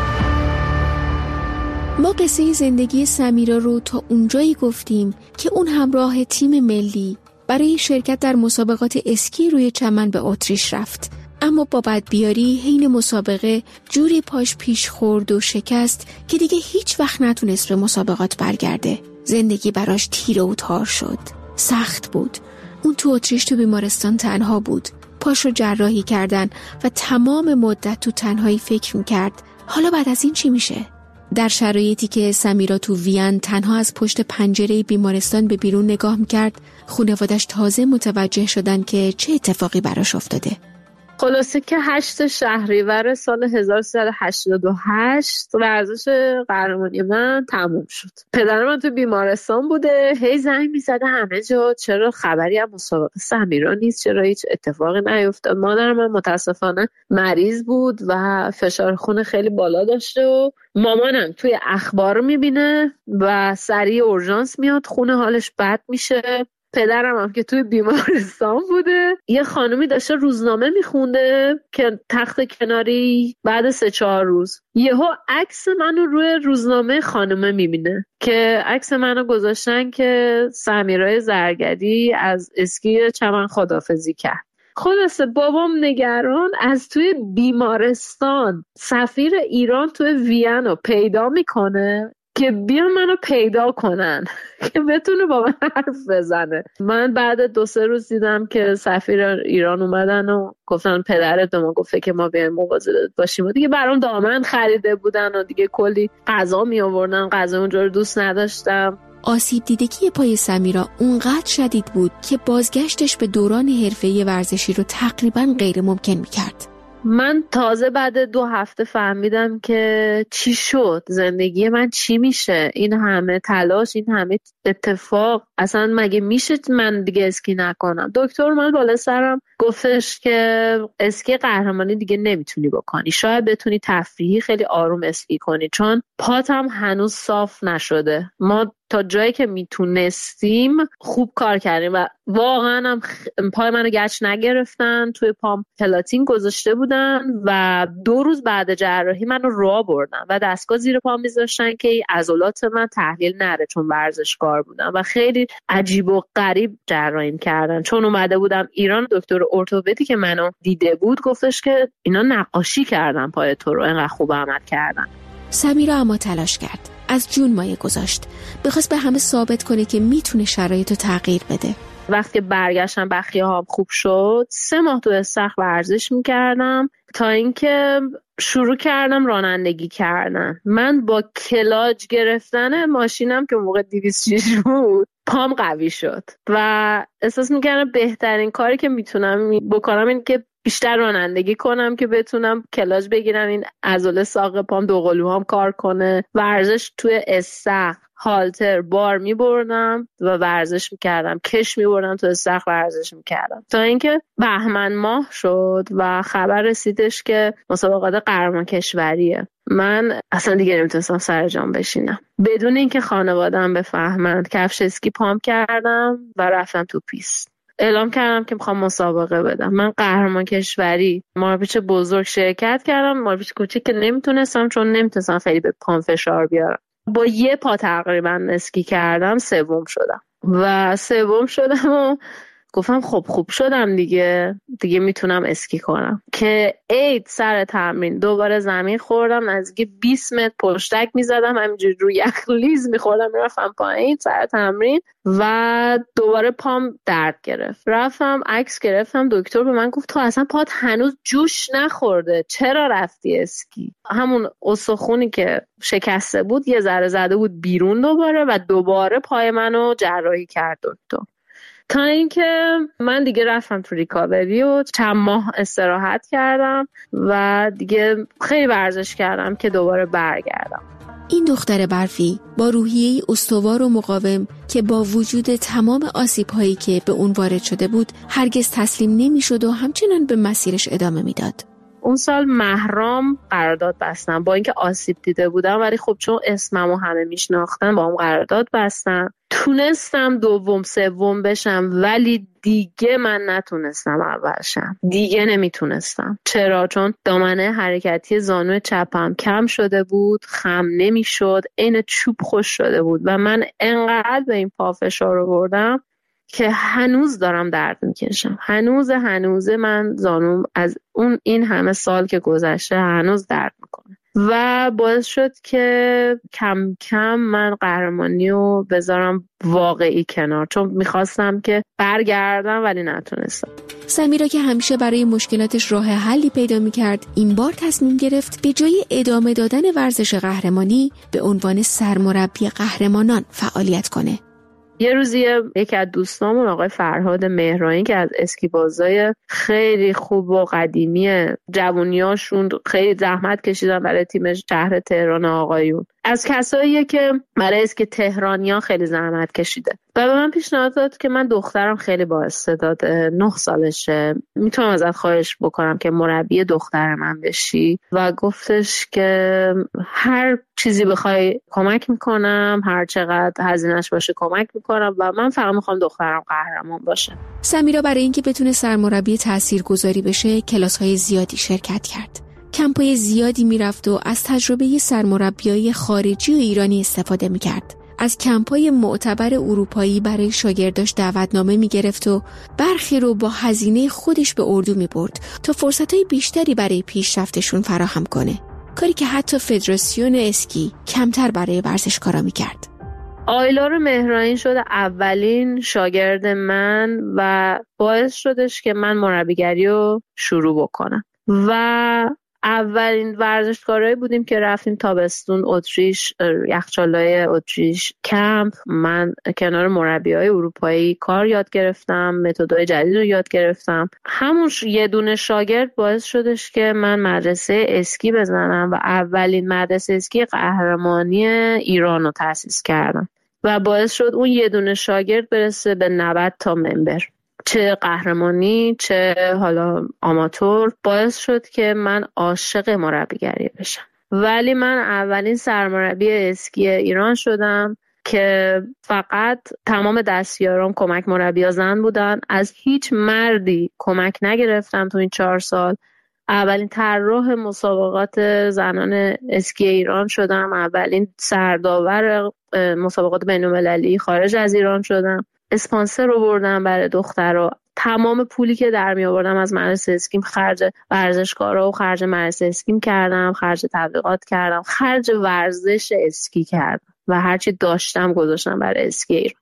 [SPEAKER 19] ما قصه زندگی سمیرا رو تا اونجایی گفتیم که اون همراه تیم ملی برای شرکت در مسابقات اسکی روی چمن به اتریش رفت، اما با بدبیاری حین مسابقه جوری پاش پیش خورد و شکست که دیگه هیچ وقت نتونست به مسابقات برگرده. زندگی براش تیره و تار شد. سخت بود. اون تو اتریش تو بیمارستان تنها بود. پاش رو جراحی کردن و تمام مدت تو تنهایی فکر میکرد حالا بعد از این چی میشه؟ در شرایطی که سمیرا تو وین تنها از پشت پنجره بیمارستان به بیرون نگاه میکرد، خانواده‌اش تازه متوجه شدن که چه اتفاقی براش افتاده.
[SPEAKER 8] خلاصه که هشت شهریور سال هزار و سیصد و هشتاد و هشت ورزش قهرمانی من تموم شد. پدر من تو بیمارستان بوده، هی زنگ میزده همه جا چرا خبری از مسابقه سمیرا نیست، چرا هیچ اتفاقی نیفتاد. مادر من متاسفانه مریض بود و فشار خون خیلی بالا داشته و مامانم توی اخبار میبینه و سریع اورژانس میاد، خون حالش بد میشه. پدرم هم که توی بیمارستان بوده، یه خانومی داشته روزنامه میخونده که تخت کناری، بعد سه چهار روز یهو عکس منو روی روزنامه خانومه میبینه که عکس منو گذاشتن که سمیرای زرگری از اسکی چمن خداحافظی کرد. خلاصه بابام نگران از توی بیمارستان سفیر ایران توی وین رو پیدا میکنه که بیا منو پیدا کنن که بتونه با من حرف بزنه. من بعد دو سه روز دیدم که سفیر ایران اومدن و گفتن پدرت به ما گفته که ما بیایم مواظب باشیم و دیگه برام دامن خریده بودن و دیگه کلی غذا می آوردن. غذا اونجا رو دوست نداشتم.
[SPEAKER 19] آسیب دیدگی پای سمیرا اونقدر شدید بود که بازگشتش به دوران حرفه‌ای ورزشی رو تقریباً غیر ممکن می‌کرد.
[SPEAKER 8] من تازه بعد دو هفته فهمیدم که چی شد، زندگی من چی میشه، این همه تلاش، این همه اتفاق، اصلا مگه میشه من دیگه اسکی نکنم؟ دکتر من بالا سرم گفتش که اسکی قهرمانی دیگه نمیتونی بکنی، شاید بتونی تفریحی خیلی آروم اسکی کنی چون پات هم هنوز صاف نشده. ما تا جایی که میتونستیم خوب کار کردیم و واقعا هم خ... پای منو گچ نگرفتن، توی پام پلاتین گذاشته بودن و دو روز بعد جراحی منو راه بردن و دستگاه زیر پام میذاشتن که عضلات من تحلیل نره چون ورزشکار بودم و خیلی عجیب و غریب جراحی کردن. چون اومده بودم ایران، دکتر ارتوپدی که منو دیده بود گفتش که اینا نقاشی کردن پای تو رو، اینقدر خوب عمل کردن.
[SPEAKER 19] سمیرا اما تلاش کرد، از جون مایه گذاشت، بخواست به همه ثابت کنه که میتونه شرایطو تغییر بده.
[SPEAKER 8] وقتی برگشتم بخیه ها خوب شد، سه ماه تو استخر ورزش میکردم تا اینکه شروع کردم رانندگی کردن. من با کلاج گرفتن ماشینم که موقع دویست و شش بود پام قوی شد و احساس میکردم بهترین کاری که میتونم بکنم این که بیشتر رانندگی کنم که بتونم کلاج بگیرم، این عضله ساق پام دوقلوهام کار کنه. ورزش توی استخر هالتر بار میبردم و ورزش میکردم، کش میبردم تو استخر ورزش میکردم تا اینکه بهمن ماه شد و خبر رسیدش که مسابقات قهرمان کشوریه. من اصلا دیگه نمیتونستم سر جام بشینم بدون اینکه خانواده‌ام بفهمند. کفش اسکی پام کردم و رفتم تو پیست. اعلام کردم که میخوام مسابقه بدم. من قهرمان کشوری مارپیچ بزرگ شرکت کردم، مارپیچ کوچیک که نمیتونستم چون نمیتونستم خیلی به پام فشار بیارم. با یه پا تقریبا اسکی کردم، سوم شدم و سوم شدم و گفتم خب خوب شدم دیگه دیگه میتونم اسکی کنم که عید سر تمرین دوباره زمین خوردم، نزدیک بیست متر پشتک میزدم، همینجوری روی یخ لیز میخوردم میرفتم پایین سر تمرین و دوباره پام درد گرفت. رفتم عکس گرفتم، دکتر به من گفت تو اصلا پات هنوز جوش نخورده، چرا رفتی اسکی؟ همون استخونی که شکسته بود یه ذره زده بود بیرون دوباره و دوباره پای منو جراحی کرد دکتر. تا اینکه من دیگه رفتم تو ریکاوری و چند ماه استراحت کردم و دیگه خیلی ورزش کردم که دوباره برگردم.
[SPEAKER 19] این دختر برفی با روحیه‌ای استوار و مقاوم که با وجود تمام آسیب‌هایی که به اون وارد شده بود هرگز تسلیم نمی‌شد و همچنان به مسیرش ادامه میداد.
[SPEAKER 8] اون سال مهرام قرارداد بستم، با اینکه آسیب دیده بودم ولی خب چون اسممو همه میشناختن با هم قرارداد بستم. تونستم دوم سوم بشم ولی دیگه من نتونستم اول شم، دیگه نمیتونستم. چرا؟ چون دامنه حرکتی زانو چپم کم شده بود، خم نمیشد، عین چوب خوش شده بود و من انقدر به این پا فشار آوردم که هنوز دارم درد میکشم. هنوز هنوز من زانوم از اون این همه سال که گذشته هنوز درد میکنه و باعث شد که کم کم من قهرمانی رو بذارم واقعی کنار، چون میخواستم که برگردم ولی نتونستم.
[SPEAKER 19] سمیرا که همیشه برای مشکلاتش راه حلی پیدا میکرد، این بار تصمیم گرفت به جای ادامه دادن ورزش قهرمانی به عنوان سرمربی قهرمانان فعالیت کنه.
[SPEAKER 8] یه روزی یکی از دوستامون آقای فرهاد مهرانی که از اسکیبازای خیلی خوب و قدیمی جوونیاشون خیلی زحمت کشیدن برای تیم شهر تهران آقایون، از کساییه که برای اسکی تهرانیان خیلی زحمت کشیده و به من پیشنهاد داد که من دخترم خیلی با استعداده، نه سالشه، میتونم ازت خواهش بکنم که مربی دختر من بشی و گفتش که هر چیزی بخوای کمک میکنم، هر چقدر هزینه‌اش باشه کمک میکنم و من فقط میخوام دخترم قهرمان باشه.
[SPEAKER 19] سمیرا برای اینکه بتونه سرمربی تاثیرگذاری بشه کلاس‌های زیادی شرکت کرد. کمپای زیادی میرفت و از تجربه سرمربیای خارجی و ایرانی استفاده میکرد. از کمپای معتبر اروپایی برای شاگرداش دعوتنامه میگرفت و برخی رو با هزینه خودش به اردو میبرد تا فرصتهای بیشتری برای پیشرفتشون فراهم کنه. کاری که حتی فدراسیون اسکی کمتر برای ورزشکارا میکرد.
[SPEAKER 8] آیلار مهرانی شده اولین شاگرد من و باعث شدش که من مربیگری رو شروع بکنم و اولین ورزشکارایی بودیم که رفتیم تابستون اتریش، یخچالای اتریش کمپ. من کنار مربیای اروپایی کار یاد گرفتم، متدهای جدید رو یاد گرفتم. همون یه دونه شاگرد باعث شدش که من مدرسه اسکی بزنم و اولین مدرسه اسکی قهرمانی ایران رو تأسیس کردم و باعث شد اون یه دونه شاگرد برسه به نود تا ممبر، چه قهرمانی چه حالا آماتور. باعث شد که من عاشق مربیگری بشم. ولی من اولین سرمربی اسکی ایران شدم که فقط تمام دستیاران کمک مربی زن بودن. از هیچ مردی کمک نگرفتم تو این چهار سال. اولین طراح مسابقات زنان اسکی ایران شدم، اولین سرداور مسابقات بین‌المللی خارج از ایران شدم، اسپانسر رو بردم برای دخترها. تمام پولی که در می آوردم از مدرسه اسکیم خرج ورزشکارا و خرج مدرسه اسکیم کردم، خرج تبلیغات کردم، خرج ورزش اسکی کردم و هرچی داشتم گذاشتم برای اسکی ایران.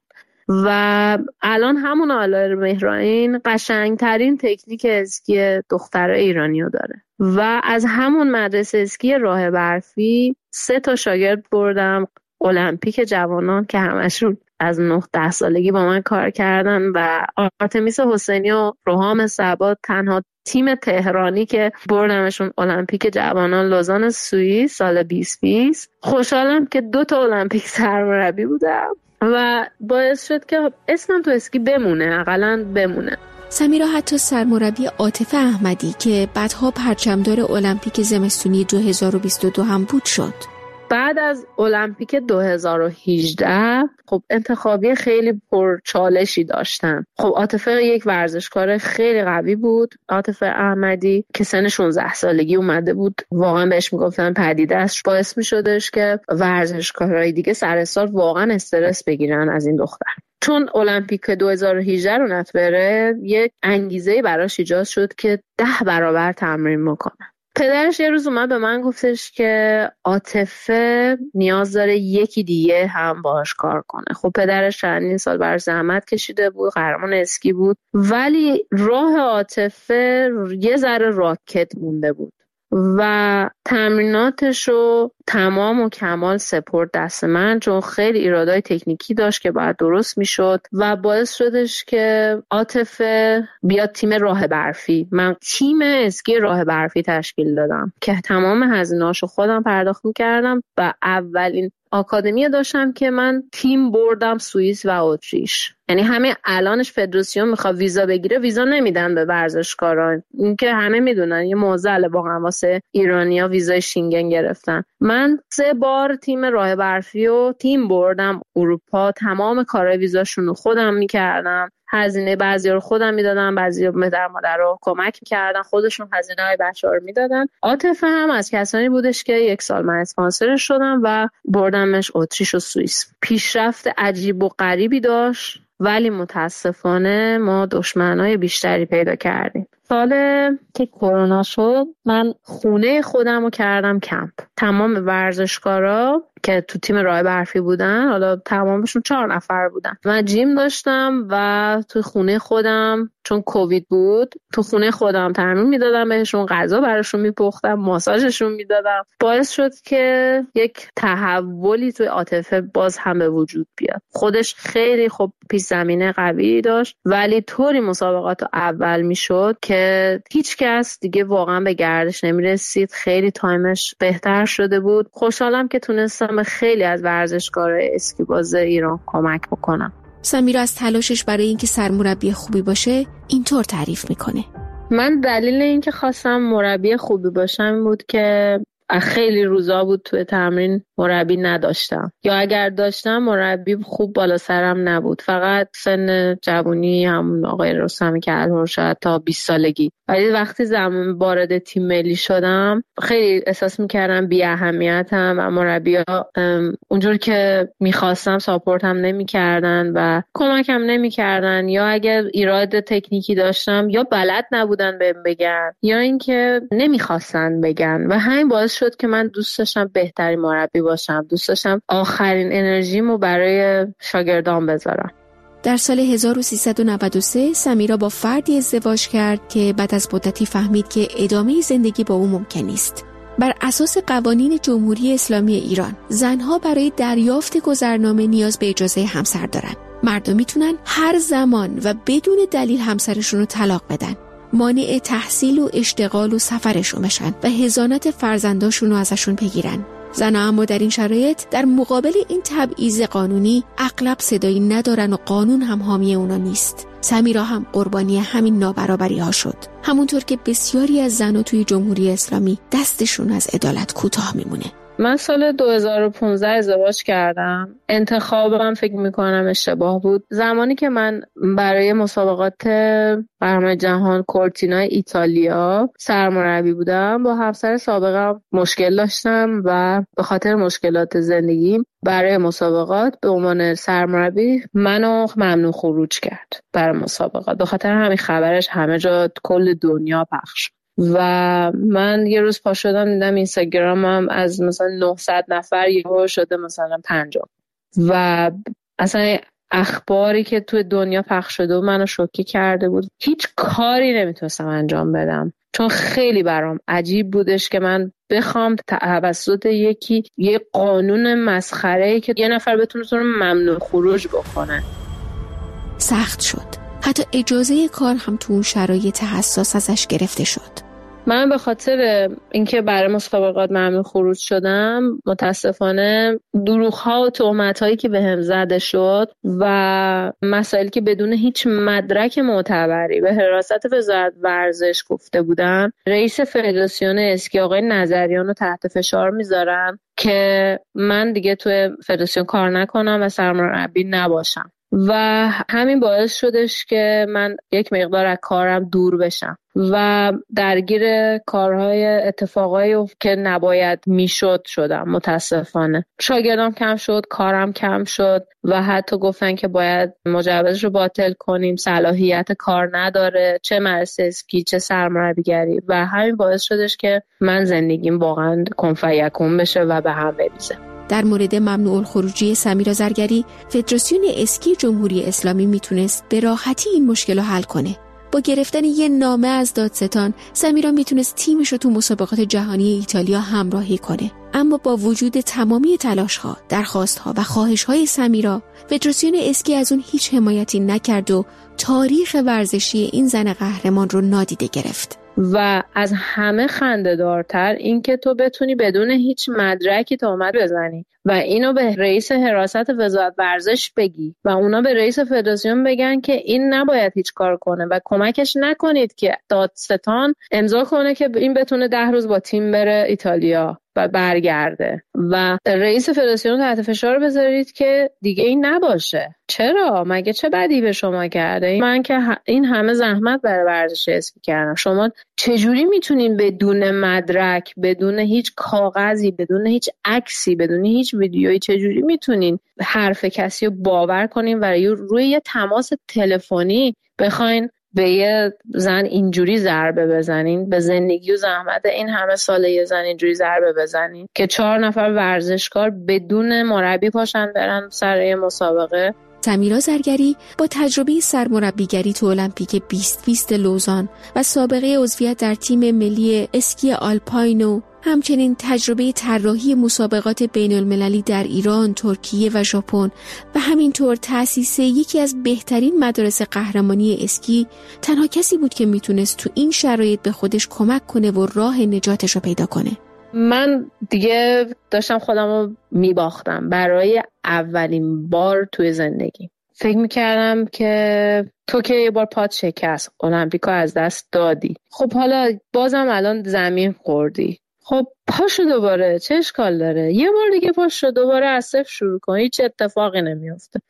[SPEAKER 8] و الان همون آلایر مهرائین قشنگترین تکنیک اسکی دختر ایرانی رو داره و از همون مدرسه اسکی راه برفی سه تا شاگرد بردم المپیک جوانان که همشون از نه ده سالگی با من کار کردن و آرتمیس حسینی و روحام صبا تنها تیم تهرانی که بردمشون المپیک جوانان لوزان سوئیس سال بیست بیست. خوشحالم که دو تا المپیک سرمربی بودم و باعث شد که اسمم تو اسکی بمونه، حداقل بمونه.
[SPEAKER 19] سمیرا حتی سرمربی عاطفه احمدی که بعدها پرچمدار المپیک زمستونی دو هزار و بیست و دو هم بود شد.
[SPEAKER 8] بعد از المپیک دو هزار و هجده خب انتخابی خیلی پرچالشی داشتن. خب عاطفه یک ورزشکار خیلی قوی بود، عاطفه احمدی که سن شانزده سالگی اومده بود، واقعا بهش میگفتن پدیده‌اش، باعث میشدش که ورزشکارای دیگه سر سال واقعا استرس بگیرن از این دختر. چون المپیک دو هزار و هجده رو نت بره، یک انگیزه براش ایجاد شد که ده برابر تمرین بکنه. پدرش یه روز اومد به من گفتش که عاطفه نیاز داره یکی دیگه هم باهاش کار کنه. خب پدرش چندین سال بر زحمت کشیده بود، قهرمان اسکی بود، ولی راه عاطفه یه ذره راکت مونده بود و تمریناتشو تمام و کمال سپورت دست من، چون خیلی ایرادای تکنیکی داشت که باید درست میشد و باعث شدش که عاطفه بیاد تیم راه برفی. من تیم اسکی راه برفی تشکیل دادم که تمام هزینه‌اشو خودم پرداخت میکردم و اولین آکادمی داشتم که من تیم بردم سوئیس و اتریش. یعنی همه الانش فدراسیون میخواد ویزا بگیره، ویزا نمیدن به ورزشکاران. این که همه میدونن یه معضل واقعا واسه ایرانیا ویزای شینگن گرفتن. من سه بار تیم راه برفی و تیم بردم اروپا، تمام کارهای ویزاشون رو خودم میکردم، هزینه بعضی رو خودم میدادم، بعضی رو پدر مادر رو کمک میکردن، خودشون هزینه های بچه‌ها رو میدادن. عاطفه هم از کسانی بودش که یک سال من اسپانسرش شدم و بردمش اتریش و سوئیس. پیشرفت عجیب و غریبی داشت ولی متاسفانه ما دشمنای بیشتری پیدا کردیم. سال که کرونا شد من خونه خودم رو کردم کمپ. تمام ورزشکارا که تو تیم راه برفی بودن، حالا تمامشون چهار نفر بودن، من جیم داشتم و تو خونه خودم، چون کووید بود، تو خونه خودم تمرین میدادم بهشون، غذا براشون میپختم، ماساژشون میدادم. باعث شد که یک تحولی توی عاطفه باز هم به وجود بیاد. خودش خیلی خب پیش زمینه قوی داشت ولی طوری مسابقات اول میشد که هیچ کس دیگه واقعا به گردش نمیرسید. خیلی تایمش بهتر شده بود. خوشحالم که تونستم به خیلی از ورزشکارای اسکی باز ایران کمک بکنم.
[SPEAKER 19] سمیرا از تلاشش برای اینکه سرمربی خوبی باشه اینطور تعریف میکنه:
[SPEAKER 8] من دلیل اینکه خواستم مربی خوبی باشم بود که خیلی روزا بود توی تمرین مربی نداشتم، یا اگر داشتم مربی خوب بالا سرم نبود. فقط سن جوانی همون آقای رستمی کلهر شاید تا بیست سالگی. ولی وقتی زمان وارد تیم ملی شدم خیلی احساس میکردم بی اهمیتم و مربی‌ها اونجور که میخواستم ساپورتم نمیکردن و کمکم نمیکردن، یا اگر ایراد تکنیکی داشتم یا بلد نبودن بهم بگن یا اینکه نمیخواستن بگن و همین باعث شد که من دوست داشتم بهترین مربی باشم. دوست داشتم آخرین انرژیمو برای شاگردان بذارم.
[SPEAKER 19] در سال هزار و سیصد و نود و سه سمیرا با فردی ازدواج کرد که بعد از مدتی فهمید که ادامه زندگی با او ممکن نیست. بر اساس قوانین جمهوری اسلامی ایران زنها برای دریافت گذرنامه نیاز به اجازه همسر دارن. مردم میتونن هر زمان و بدون دلیل همسرشون رو طلاق بدن، مانع تحصیل و اشتغال و سفرشون بشن و حضانت فرزنداشون رو ازشون بگیرن. زنها اما در این شرایط در مقابل این تبعیض قانونی اغلب صدایی ندارن و قانون هم حامی اونا نیست. سمیرا هم قربانی همین نابرابری ها شد، همونطور که بسیاری از زنها توی جمهوری اسلامی دستشون از عدالت کوتاه میمونه.
[SPEAKER 8] من سال دو هزار و پانزده ازدواج کردم. انتخابم فکر میکنم اشتباه بود. زمانی که من برای مسابقات قهرمانی جهان کورتینا ایتالیا سرمربی بودم، با همسر سابقم مشکل داشتم و به خاطر مشکلات زندگیم برای مسابقات به عنوان سرمربی منو ممنوع خروج کرد برای مسابقات. به خاطر همین خبرش همه جا کل دنیا پخش. و من یه روز پا شدم دیدم اینستاگرامم از مثلا نهصد نفر یهو شده مثلا پنجاه و اصلا اخباری که توی دنیا پخش شده و منو شوکه کرده بود. هیچ کاری نمیتونستم انجام بدم چون خیلی برام عجیب بودش که من بخوام توسط یکی یه قانون مسخره‌ای که یه نفر بتونه تو رو ممنوع خروج بکنه.
[SPEAKER 19] سخت شد. حتی اجازه کار هم تو اون شرایط حساس ازش گرفته شد.
[SPEAKER 8] من به خاطر اینکه برای مسابقات ممنوع خروج شدم، متاسفانه دروغ‌ها و تهمت‌هایی که بهم زده شد و مسائلی که بدون هیچ مدرک معتبری به حراست وزارت ورزش گفته بودن، رئیس فدراسیون اسکی آقای نظریان رو تحت فشار میذارن که من دیگه توی فدراسیون کار نکنم و سرمربی نباشم و همین باعث شدش که من یک مقدار از کارم دور بشم و درگیر کارهای اتفاقایی که نباید میشد شدم. متاسفانه شاگردام کم شد، کارم کم شد و حتی گفتن که باید مجوزش رو باطل کنیم، صلاحیت کار نداره، چه مدرسه اسکی چه سرمربیگری، و همین باعث شدش که من زندگیم واقعا کن فیکون بشه و به هم بریزه.
[SPEAKER 19] در مورد ممنوع الخروجی سمیرا زرگری، فدراسیون اسکی جمهوری اسلامی میتونست به راحتی این مشکل رو حل کنه. با گرفتن یه نامه از دادستان، سمیرا میتونست تیمش رو تو مسابقات جهانی ایتالیا همراهی کنه. اما با وجود تمامی تلاش‌ها، درخواست‌ها و خواهش‌های سمیرا، فدراسیون اسکی از اون هیچ حمایتی نکرد و تاریخ ورزشی این زن قهرمان رو نادیده گرفت.
[SPEAKER 8] و از همه خنده‌دارتر این که تو بتونی بدون هیچ مدرکی تهمت بزنی و اینو به رئیس حراست وزارت ورزش بگی و اونا به رئیس فدراسیون بگن که این نباید هیچ کار کنه و کمکش نکنید که دادستان امضا کنه که این بتونه ده روز با تیم بره ایتالیا و برگرده و رئیس فدراسیون تحت فشار بذارید که دیگه این نباشه. چرا؟ مگه چه بدی به شما کرده؟ من که این همه زحمت برای ورزش اسکی کردم، شما چجوری میتونین بدون مدرک، بدون هیچ کاغذی، بدون هیچ عکسی، بدون هیچ ویدیویی، چجوری میتونین حرف کسی رو باور کنین و روی یه تماس تلفنی بخواین به یه زن اینجوری ضربه بزنین، به زندگی و زحمت این همه ساله یه زن اینجوری ضربه بزنین که چهار نفر ورزشکار بدون مربی پاشن برن سر یه مسابقه؟
[SPEAKER 19] سمیرا زرگری با تجربه سرمربیگری تو المپیک بیست بیست لوزان و سابقه عضویت در تیم ملی اسکی آلپاین و همچنین تجربه طراحی مسابقات بین المللی در ایران، ترکیه و ژاپن و همینطور تأسیس یکی از بهترین مدارس قهرمانی اسکی، تنها کسی بود که میتونست تو این شرایط به خودش کمک کنه و راه نجاتش رو پیدا کنه.
[SPEAKER 8] من دیگه داشتم خودم رو میباختم برای اولین بار توی زندگی. فکر میکردم که تو که یه بار پات شکست، المپیکا از دست دادی، خب حالا بازم الان زمین خوردی، خب پاشو دوباره، چه اشکال داره؟ یه بار دیگه پاشو دوباره از صفر شروع کن، هیچ اتفاقی نمیفته.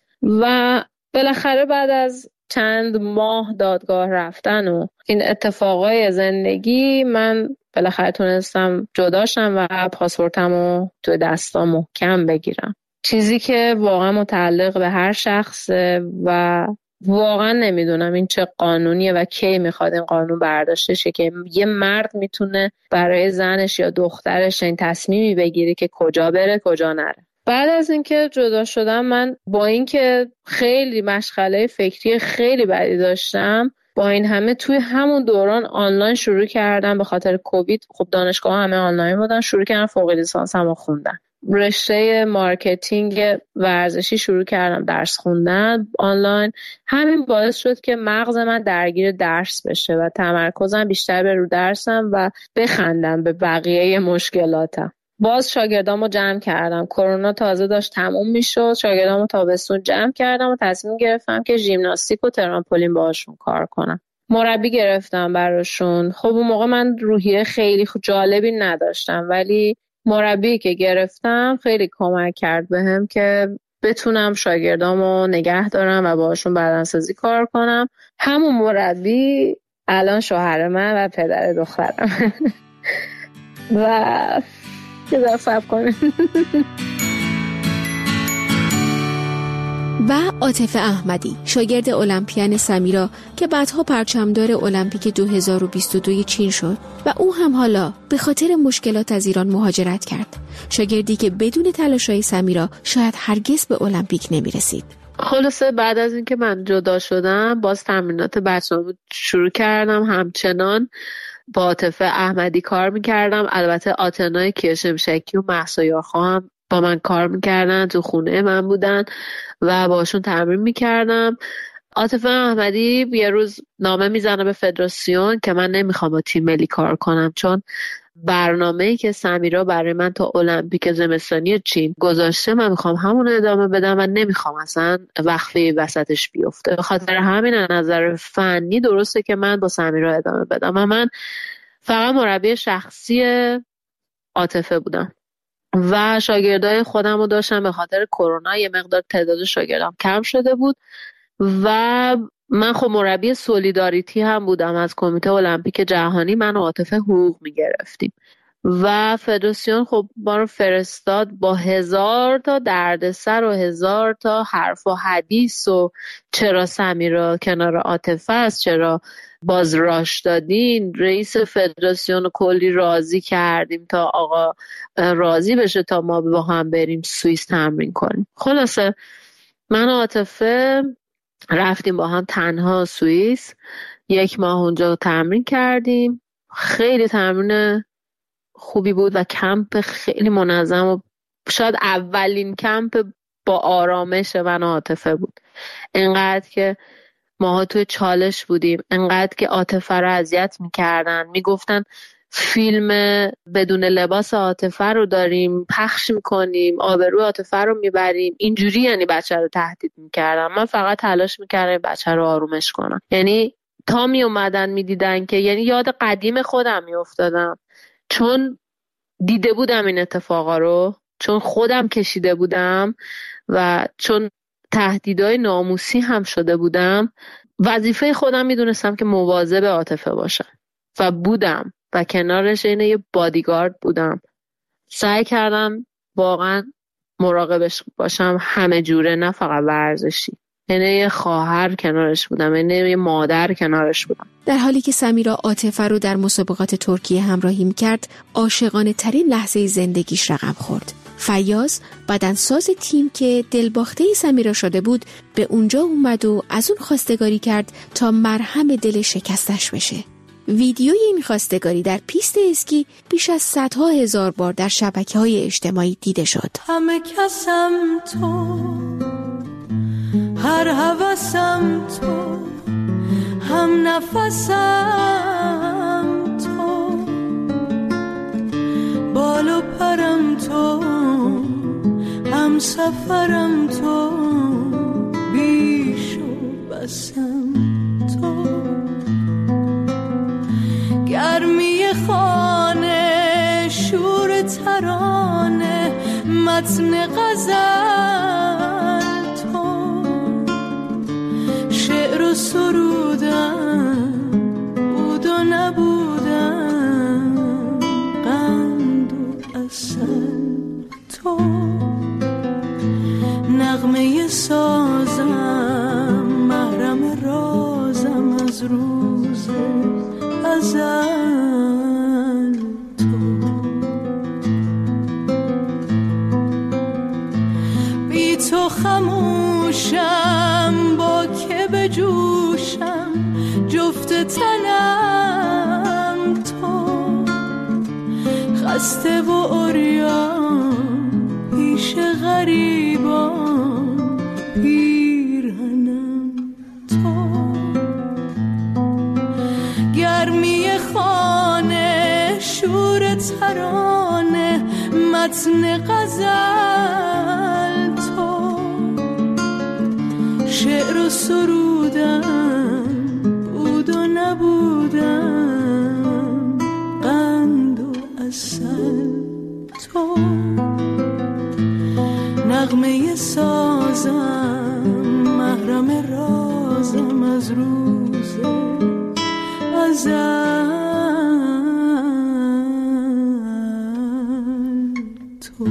[SPEAKER 8] و بالاخره بعد از چند ماه دادگاه رفتن و این اتفاقای زندگی، من بالاخره تونستم جداشم و پاسپورتمو تو دستام محکم بگیرم. چیزی که واقعا متعلق به هر شخصه و واقعا نمیدونم این چه قانونیه و کی میخواد این قانون برداشته شه که یه مرد میتونه برای زنش یا دخترش این تصمیمی بگیره که کجا بره کجا نره. بعد از اینکه جدا شدم، من با اینکه خیلی مشغله فکری خیلی بدی داشتم، با این همه توی همون دوران آنلاین شروع کردم. به خاطر کووید خب دانشگاه همه آنلاین بودن، شروع کردم فوق لیسانسمو خوندن. رشته مارکتینگ ورزشی شروع کردم درس خوندن آنلاین. همین باعث شد که مغز من درگیر درس بشه و تمرکزم بیشتر به رو درسم و بخندم به بقیه مشکلاتم. باز شاگردامو جمع کردم. کرونا تازه داشت تموم میشد. شاگردامو تابستون جمع کردم و تصمیم گرفتم که ژیمناستیک و ترامپولین باهاشون کار کنم. مربی گرفتم براشون. خب اون موقع من روحیه خیلی جالبی نداشتم، ولی مربی که گرفتم خیلی کمک کرد بهم که بتونم شاگردامو نگه دارم و باشون بدنسازی کار کنم. همون مربی الان شوهر من و پدر دخترم. و یه صبر کنیم.
[SPEAKER 19] و عاطفه احمدی، شاگرد المپیان سمیرا که بعدها پرچمدار المپیک دو هزار و بیست و دو چین شد و او هم حالا به خاطر مشکلات از ایران مهاجرت کرد. شاگردی که بدون تلاش‌های سمیرا شاید هرگز به المپیک نمی‌رسید.
[SPEAKER 8] خلاصه بعد از اینکه من جدا شدم باز تمرینات بچه‌ها شروع کردم، همچنان با عاطفه احمدی کار می‌کردم. البته آتنای کیشمشکی و مهسا یارخوا هم با من کار میکردن، تو خونه من بودن و باشون تمرین میکردم. عاطفه احمدی یه روز نامه میزنه به فدراسیون که من نمیخوام با تیم ملی کار کنم، چون برنامه‌ای که سمیرا برای من تا المپیک زمستانی چین گذاشته من میخوام همون ادامه بدم و نمیخوام اصلا وقفه وسطش بیفته. به خاطر همین از نظر فنی درسته که من با سمیرا ادامه بدم و من فقط مربی شخصی عاطفه بودم و شاگردای خودم رو داشتم. به خاطر کرونا یه مقدار تعداد شاگردام کم شده بود و من خب مربی سولیداریتی هم بودم از کمیته المپیک جهانی. من و عاطفه حقوق میگرفتیم و فدراسیون خب ما رو فرستاد با هزار تا دردسر و هزار تا حرف و حدیث و چرا سمیرا کنار عاطفه است، چرا باز راش دادین. رئیس فدراسیون رو کلی راضی کردیم تا آقا راضی بشه تا ما با هم بریم سوئیس تمرین کنیم. خلاصه من و عاطفه رفتیم با هم تنها سوئیس، یک ماه اونجا تمرین کردیم. خیلی تمرین خوبی بود و کمپ خیلی منظم و شاید اولین کمپ با آرامش من و عاطفه بود. انقدر که ماها توی چالش بودیم، انقدر که عاطفه رو اذیت میکردن، میگفتن فیلم بدون لباس عاطفه رو داریم پخش میکنیم، آبروی عاطفه رو میبریم، اینجوری یعنی بچه رو تهدید میکردن. من فقط تلاش میکردم بچه رو آرومش کنم. یعنی تا می اومدن میدیدن که یعنی یاد قدیم خودم میافتادم، چون دیده بودم این اتفاقا رو، چون خودم کشیده بودم و چون تهدیدهای ناموسی هم شده بودم. وظیفه خودم میدونستم که مواظب عاطفه باشم و بودم و کنارش اینه یه بادیگارد بودم. سعی کردم واقعا مراقبش باشم همه جوره، نه فقط ورزشی. یعنی یه خواهر کنارش بودم، یعنی یه مادر کنارش بودم.
[SPEAKER 19] در حالی که سمیرا عاطفه رو در مسابقات ترکیه همراهی می‌کرد، عاشقانه ترین لحظه زندگیش رقم خورد. فیاض، بدنساز تیم که دلباخته سمیرا شده بود، به اونجا اومد و از اون خواستگاری کرد تا مرهم دل شکستش بشه. ویدیوی این خواستگاری در پیست اسکی بیش از صدها هزار بار در شبکه‌های اجتماعی دیده شد.
[SPEAKER 14] همه کسم تو، هر هوسم تو، هم نفسم تو، بال و پرم تو، هم سفرم تو، بیش و بسم تو، گرمی خانه، شور ترانه، متن غزل تو، شعر و سرودم بود و نبودم، قند و عسل تو، نغمه سازم، محرم رازم از روز ازل تو، بی تو خموشم، با که بجوشم، جفت تنم تو، خسته و عریان پیش غریبان، پیرهنم تو، گرمی خانه، شور ترانه، متن غزل تو، شعر و سرودم بود و نبودم، قند و عسل
[SPEAKER 20] تو نغمه سازم محرم رازم از روز ازل تو.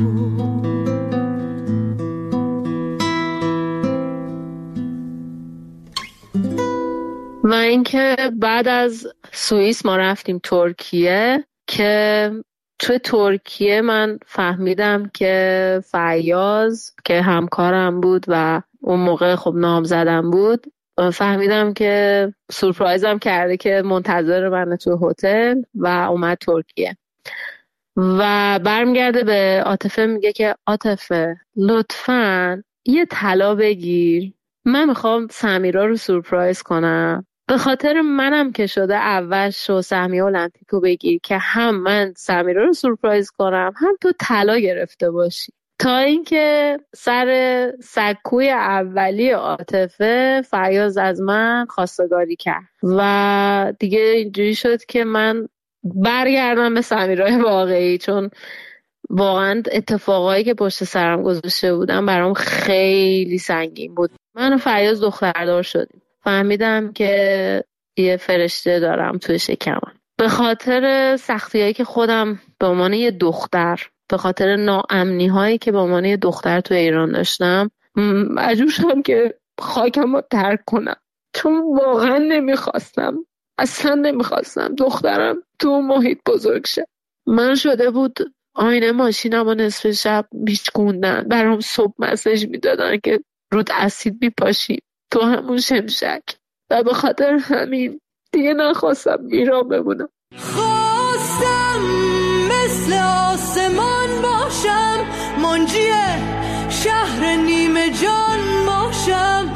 [SPEAKER 8] و اینکه بعد از سوئیس ما رفتیم ترکیه که توی ترکیه من فهمیدم که فیاض که همکارم بود و اون موقع خب نام زدم بود، فهمیدم که سورپرایزم کرده که منتظر منه توی هتل و اومد ترکیه و برمیگرده به عاطفه میگه که عاطفه لطفاً یه طلا بگیر، من میخوام سمیرا رو سورپرایز کنم، به خاطر منم که شده اول شو سهمیه المپیکو بگیر که هم من سمیرا رو سورپرایز کنم هم تو طلا گرفته باشی. تا اینکه سر سکوی اولی عاطفه فیاض از من خواستگاری کرد و دیگه اینجوری شد که من برگردم به سمیرای واقعی، چون واقعا اتفاقایی که پشت سرم گذاشته بودم برام خیلی سنگین بود. من و فیاض دختردار شدیم، فهمیدم که یه فرشته دارم توی شکمم. به خاطر سختی‌هایی که خودم به عنوان یه دختر، به خاطر ناامنی هایی که به عنوان یه دختر توی ایران داشتم، مجبور شدم که خاکم رو ترک کنم، چون واقعا نمیخواستم، اصلا نمیخواستم دخترم تو محیط بزرگ شه. من شده بود آینه ماشینم و نصف شب میشکوندن، برام صبح مسیج میدادن که رود اسید میپاشی تو همون شمشک و به خاطر همین دیگه نخواستم ایران بمونم.
[SPEAKER 20] خواستم مثل آسمان باشم، منجی شهر نیمه جان باشم،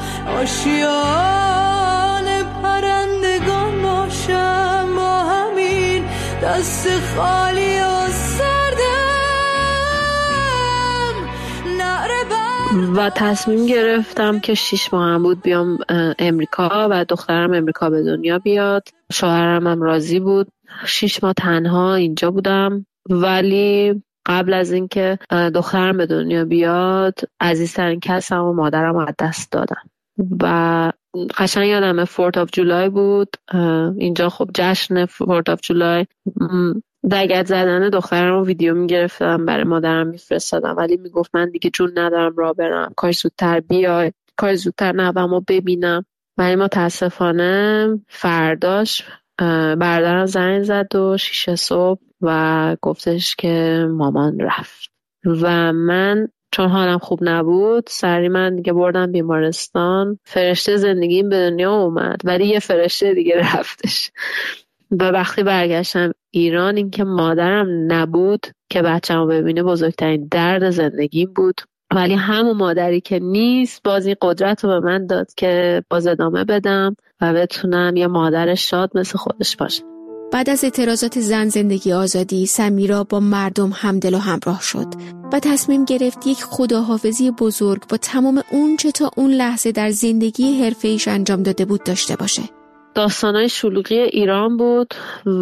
[SPEAKER 20] آشیان پرندگان باشم، با همین دست خالی و سردم نعره بر.
[SPEAKER 8] و تصمیم گرفتم که شیش ماه هم بود بیام امریکا و دخترم امریکا به دنیا بیاد. شوهرم هم راضی بود. شیش ماه تنها اینجا بودم، ولی قبل از اینکه دخترم به دنیا بیاد عزیزترین کسم و مادرم از دست دادم و قشنگ یادمه فورت آف جولای بود. اینجا خب جشن فورت آف جولای، دگت زدن دخترم رو ویدیو میگرفتم برای مادرم میفرستادم، ولی میگفت من دیگه جون ندارم راه برم، کاش زودتر بیای، کاش زودتر نوامو ببینم. ولی متاسفانه فرداش برادرم زنگ زد و شیشه صبح و گفتش که مامان رفت و من چون حالم خوب نبود سری من دیگه بردم بیمارستان. فرشته زندگیم به دنیا اومد ولی یه فرشته دیگه رفتش و وقتی برگشتم ایران اینکه مادرم نبود که بچه‌مو ببینه بزرگترین درد زندگیم بود. ولی همون مادری که نیست باز این قدرت رو به من داد که باز ادامه بدم و بتونم یه مادر شاد مثل خودش باشم.
[SPEAKER 19] بعد از اعتراضات زن زندگی آزادی، سمیرا با مردم همدل و همراه شد و تصمیم گرفت یک خداحافظی بزرگ با تمام اون چه تا اون لحظه در زندگی حرفه‌ایش انجام داده بود داشته باشه.
[SPEAKER 8] داستانای شلوغی ایران بود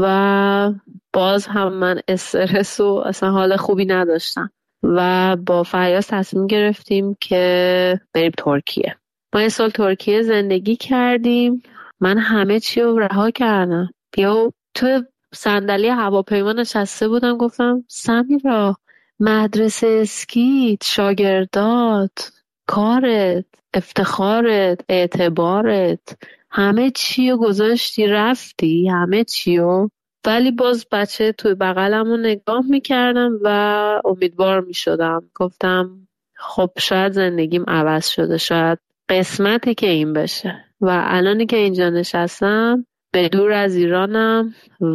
[SPEAKER 8] و باز هم من استرس و اصلا حال خوبی نداشتم و با فیاض تصمیم گرفتیم که بریم ترکیه. ما یه سال ترکیه زندگی کردیم. من همه چی رو رها کردم. بیا تو صندلی هواپیما نشسته بودم، گفتم سمیرا مدرسه اسکیت، شاگردات، کارت، افتخارت، اعتبارت، همه چی رو گذاشتی رفتی، همه چی رو. ولی باز بچه توی بغلم رو نگاه میکردم و امیدوار میشدم. گفتم خب شاید زندگیم عوض شده، شاید قسمته که این بشه و الانی که اینجا نشستم به دور از ایرانم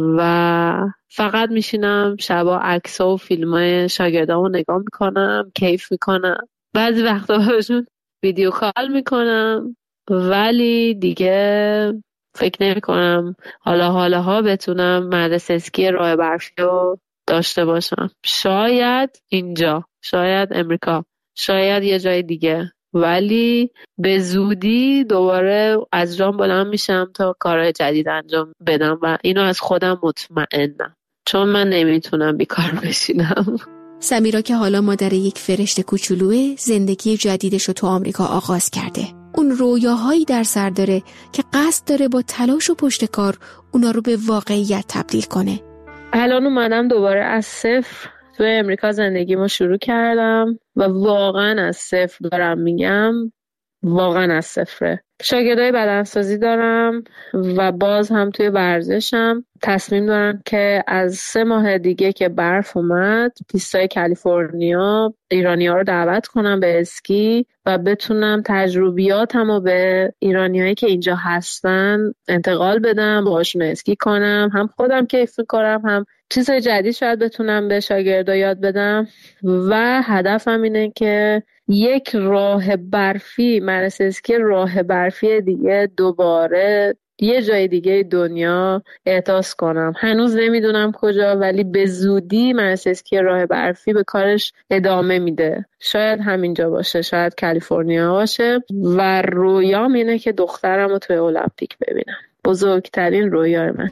[SPEAKER 8] و فقط میشینم شبا عکس‌ها و فیلمای شاگردامو نگاه میکنم، کیف میکنم، بعضی وقتا باشون ویدیو کال میکنم، ولی دیگه فکر نمی کنم حالا حالا ها بتونم مدرسه اسکی راه برفی رو داشته باشم. شاید اینجا، شاید امریکا، شاید یه جای دیگه، ولی به زودی دوباره از جام بلند میشم تا کارهای جدید انجام بدم و اینو از خودم مطمئنم، چون من نمیتونم بیکار بشینم.
[SPEAKER 19] سمیرا که حالا مادر یک فرشته کوچولوه، زندگی جدیدش رو تو آمریکا آغاز کرده. اون رویاهایی در سر داره که قصد داره با تلاش و پشتکار اونا رو به واقعیت تبدیل کنه.
[SPEAKER 8] الان اومدم دوباره از صفر تو امریکا زندگیمو شروع کردم و واقعا از صفر دارم میگم، واقعا از صفره. شاگردای بدنسازی دارم و باز هم توی ورزشم. تصمیم دارم که از سه ماه دیگه که برف اومد پیستای کالیفرنیا ایرانی‌ها رو دعوت کنم به اسکی و بتونم تجربیاتم رو به ایرانیایی که اینجا هستن انتقال بدم، باهاشون اسکی کنم، هم خودم کیف کنم، هم چیزهای جدید شاید بتونم به شاگردا یاد بدم. و هدفم اینه که یک راه برفی، مرس اسکی راه برفی دیگه دوباره یه جای دیگه دنیا احساس کنم. هنوز نمیدونم کجا، ولی به زودی مرس اسکی راه برفی به کارش ادامه میده. شاید همینجا باشه، شاید کالیفرنیا باشه و رویام اینه که دخترم رو توی المپیک ببینم. بزرگترین رویای من.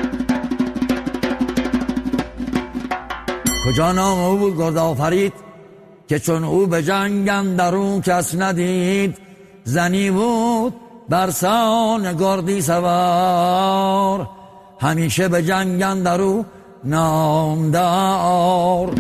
[SPEAKER 21] کجا نام او بود گرد آفرید که چون او به جنگ اندرون کس ندید، زنی بود برسان گردی سوار، همیشه به جنگ اندرون نامدار.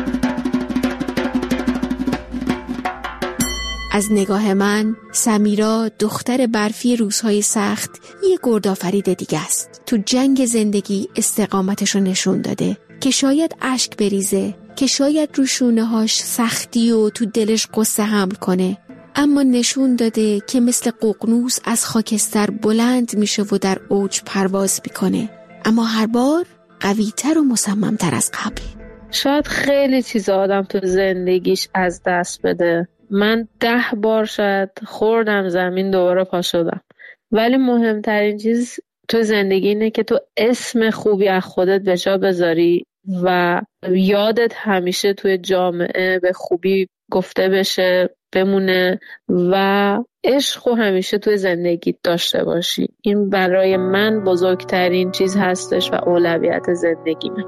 [SPEAKER 19] از نگاه من سمیرا دختر برفی روزهای سخت یه گردآفرید دیگه است. تو جنگ زندگی استقامتشو نشون داده که شاید اشک بریزه، که شاید رو شونه‌هاش سختی و تو دلش قصه حمل کنه، اما نشون داده که مثل ققنوس از خاکستر بلند میشه و در اوج پرواز میکنه، اما هر بار قوی‌تر و مصمم‌تر از قبل.
[SPEAKER 8] شاید خیلی چیزا آدم تو زندگیش از دست بده. من ده بار شاید خوردم زمین دوباره پا شدم، ولی مهمترین چیز تو زندگی اینه که تو اسم خوبی از خودت به جا بذاری و یادت همیشه توی جامعه به خوبی گفته بشه، بمونه و عشق رو همیشه توی زندگیت داشته باشی. این برای من بزرگترین چیز هستش و اولویت زندگیمه.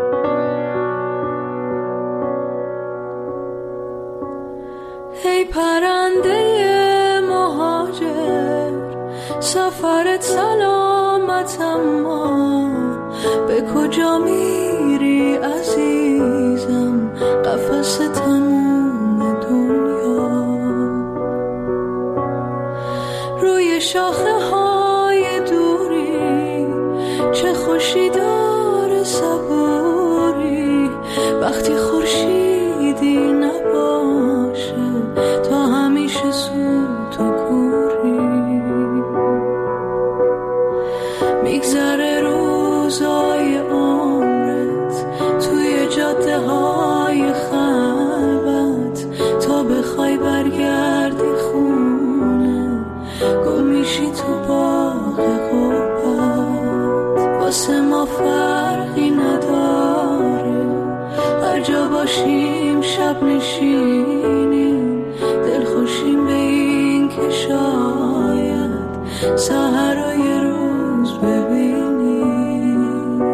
[SPEAKER 20] ای پرنده مهاجر، سفرت سلامت اما به کجا میری عزیزم؟ قفس تموم دنیا روی شاخه های دوری، چه خوشی داره صبوری وقتی خورشیدی نباشه، تا همیشه سوت و کوری. میگذره روزای عمرت توی جاده های خلوت، تا بخوای برگردی خونه گم میشی تو باغ غربت. واسه ما فرقی نداره هر جا باشیم، شب نشینیم دلخوشیم به این که شاید سحرای روز ببینیم.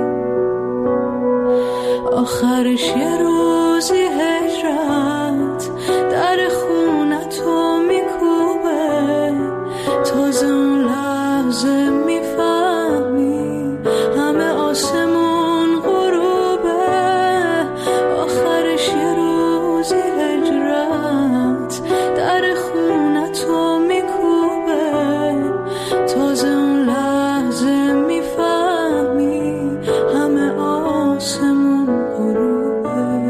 [SPEAKER 20] آخرش یه روزی هجرت در خونتو میکوبه، تازه اون لحظه میفهمی همه آسمون غروبه. آخرش یه روزی هجرت در خونتو میکوبه، تازه اون لحظه میفهمی همه آسمون غروبه.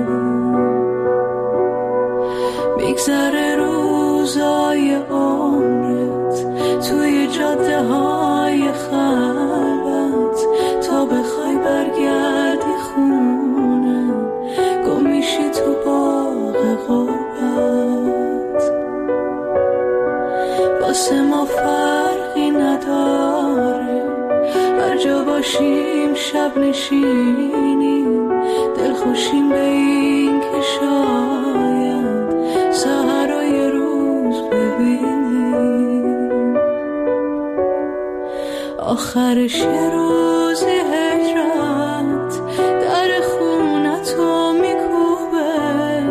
[SPEAKER 20] میگذره روزای عمرت توی جاده های خلوت، تا بخوای برگردی خونه گم میشی تو باغ غربت. واسه ما فرقی نداره هر جا باشیم، شب نشینیم دلخوشیم به این که شاید سحرای روز ببینیم. آخرش یه روزی هجرت در خونتو میکوبه،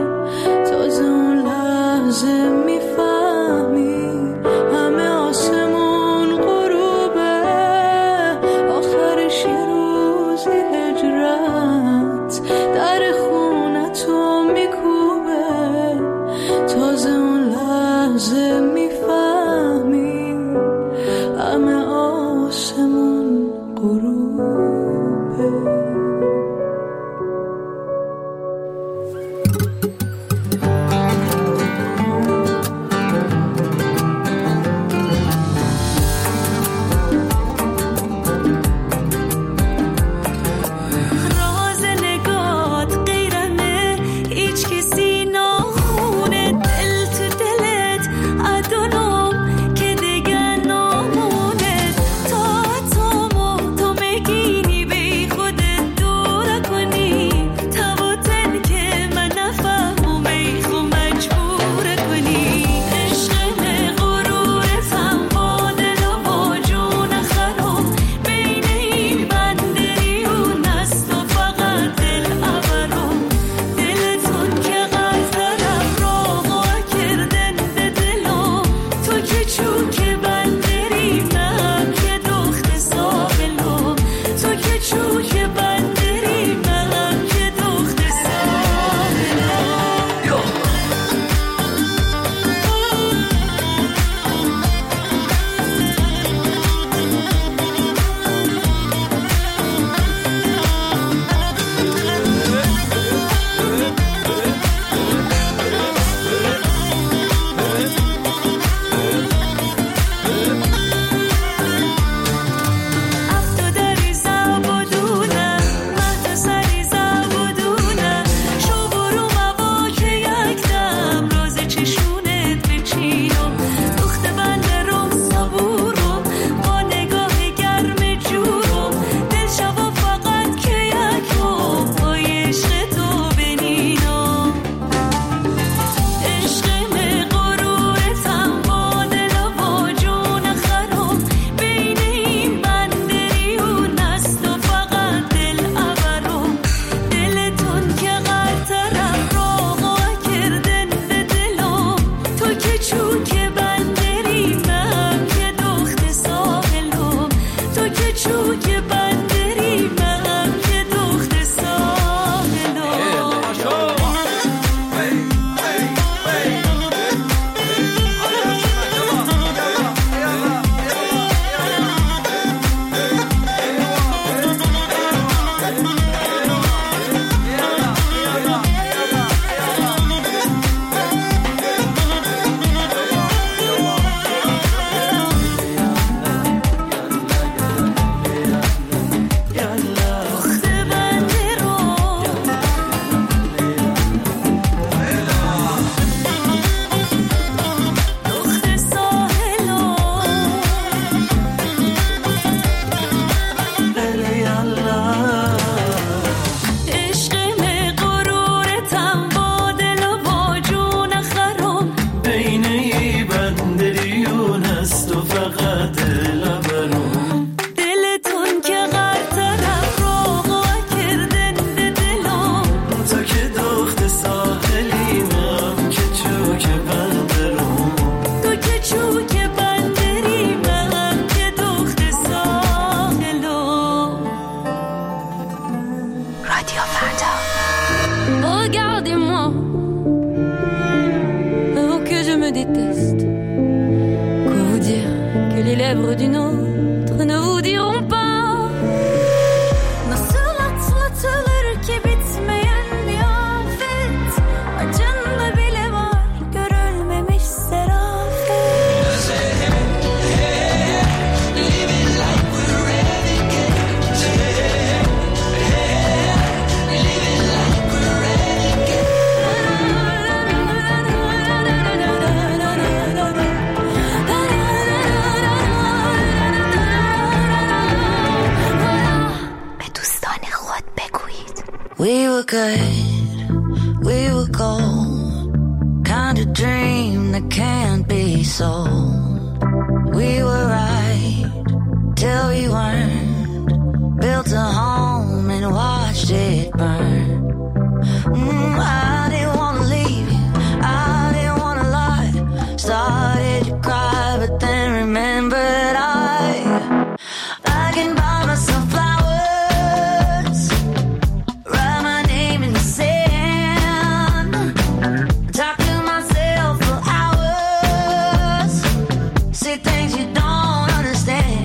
[SPEAKER 10] good, we were gold, kind of dream that can't be sold. We were right till we weren't, built a home and watched it burn. Mm, I didn't want to leave you, I didn't want to lie. Started to cry, but then remembered I I can buy myself flowers, write my name in the sand, talk to myself for hours, say things you don't understand.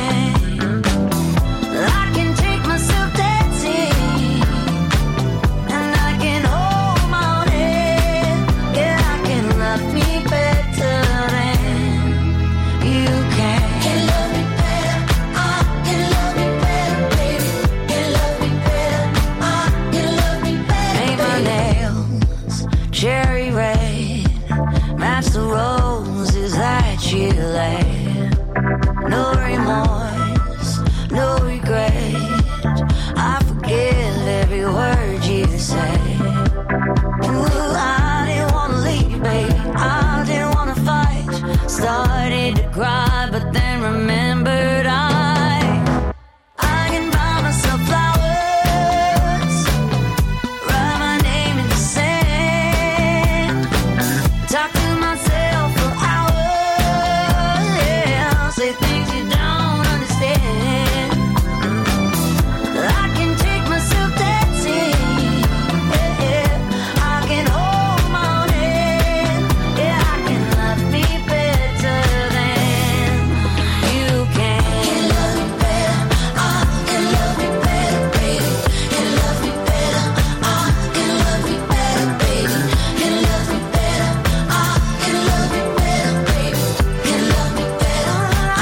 [SPEAKER 10] I can take myself dancing, and I can hold my own head. Yeah, I can love me better than you can. Can love me better, I can love me better, baby. Can love me better, I can love me better. Paint my nails cherry red, match the roses that you laid. No remorse, no regret, I forgive every word you say. Ooh, I didn't want to leave, baby, I didn't want to fight. Started to cry, but then remembered I I can buy myself flowers, write my name in the sand, talk to myself for hours, yeah, say things you don't understand. I can take myself dancing, yeah, yeah. I can hold my own head, yeah, I can love me better than you can. Can love me better, I can love me better, baby. Can love me better, I can love me better, baby. Can love me better, I can love me better, baby. Can love me better,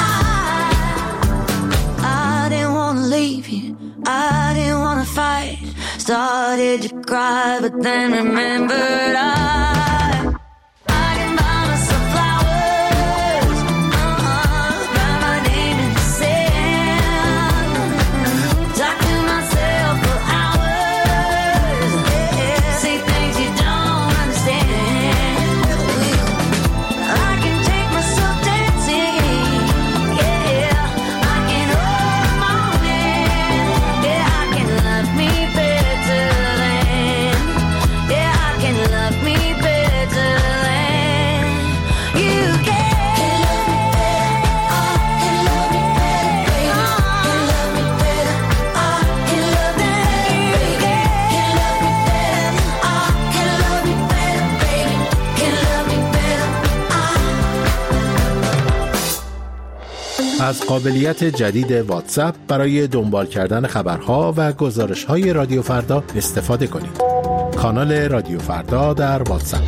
[SPEAKER 10] I I didn't want to leave you, I didn't want to fight. Started to cry, but then remembered I I can buy myself flowers, uh-uh, write my name in the sand, talk to myself for hours, yeah, say things you don't understand. I can take myself dancing, yeah, I can hold my own hand, yeah, I can love me better than, yeah, I can love me better than you can. Can love me better, I can love me better, baby. Can love me better, baby. Can love me better, I
[SPEAKER 1] از قابلیت جدید واتساپ برای دنبال کردن خبرها و گزارش‌های رادیو فردا استفاده کنید. کانال رادیو فردا در واتساپ.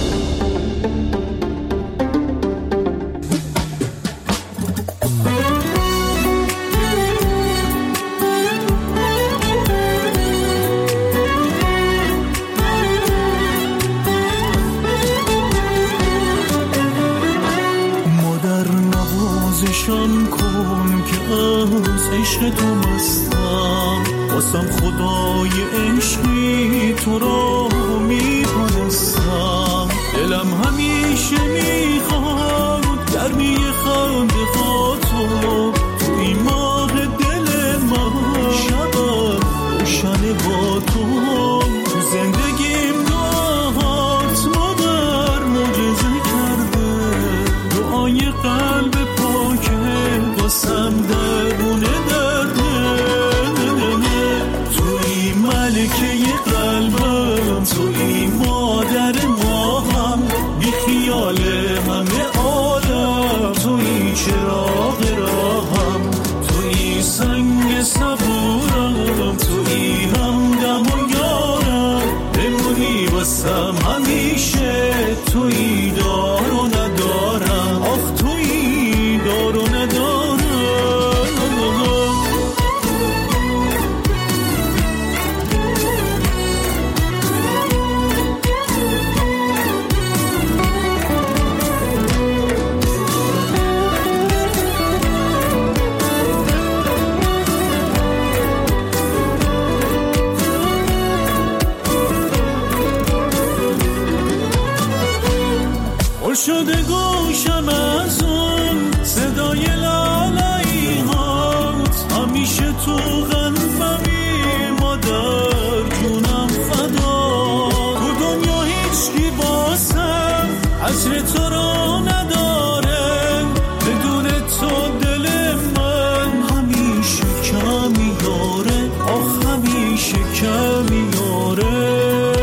[SPEAKER 2] مادر نوازشان کن که از عشق تو مستم، واسم خدای عشقی تو را میپرستم. دلم همیشه میخواد گرمی خنده ها تو، تو این ماه دل من شبم روشن با تو. تو زندگیم دعات مادر معجزه کرده، دعای قلب پاکه واسم درونه درده. توی ملکه قلبم، توی مادر ما هم، بی خیال همه عالم، توی چراغ راهم، توی سنگ صبورم، توی همدم و یارم. بمونی واسم همیشه، توی دار و ندارم، آخ توی دار و ندارم. شده گوشم از اون صدای لالایی هات، همیشه تو قلبمی مادر جونم فدا. تو دنیا هیچ کی باسم عطر تو رو نداره، بدون تو دل من همیشه کمی داره، آخ همیشه کمی داره.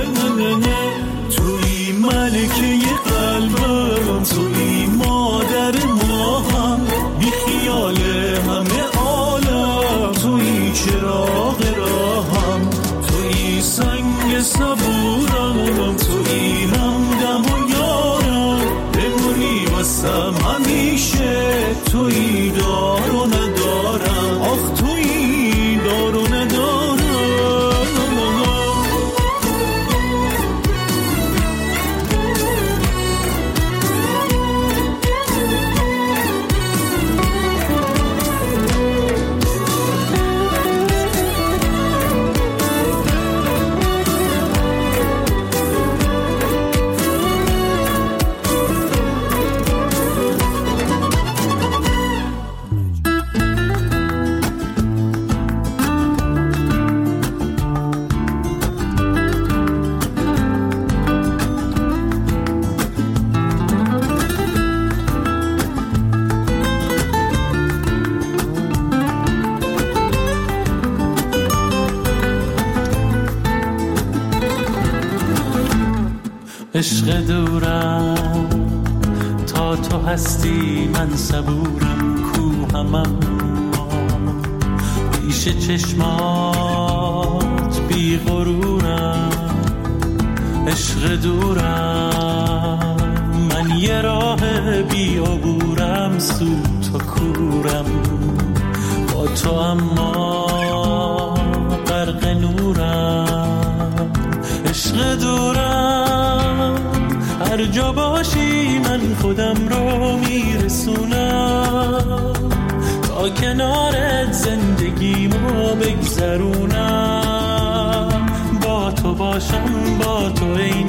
[SPEAKER 2] توی ملکه قلبم، توی مادر ما هم، بی خیال همه عالم، توی چراغ راهم، توی سنگ صبورم، توی همدم و یارم، بمونی واسم همیشه، توی دار و ندارم، آخ توی دار و ندارم. عشق دورم تا تو هستی من صبورم، کوهمم پیش چشمات بی غرورم. عشق دورم من یه راه بی عبورم، سود تو کورم با تو اما غرق نورم. عشق دورم هر جا باشی من خودم رو میرسونم، تا کنارت زندگیمو بگذرونم. با تو باشم با تو ای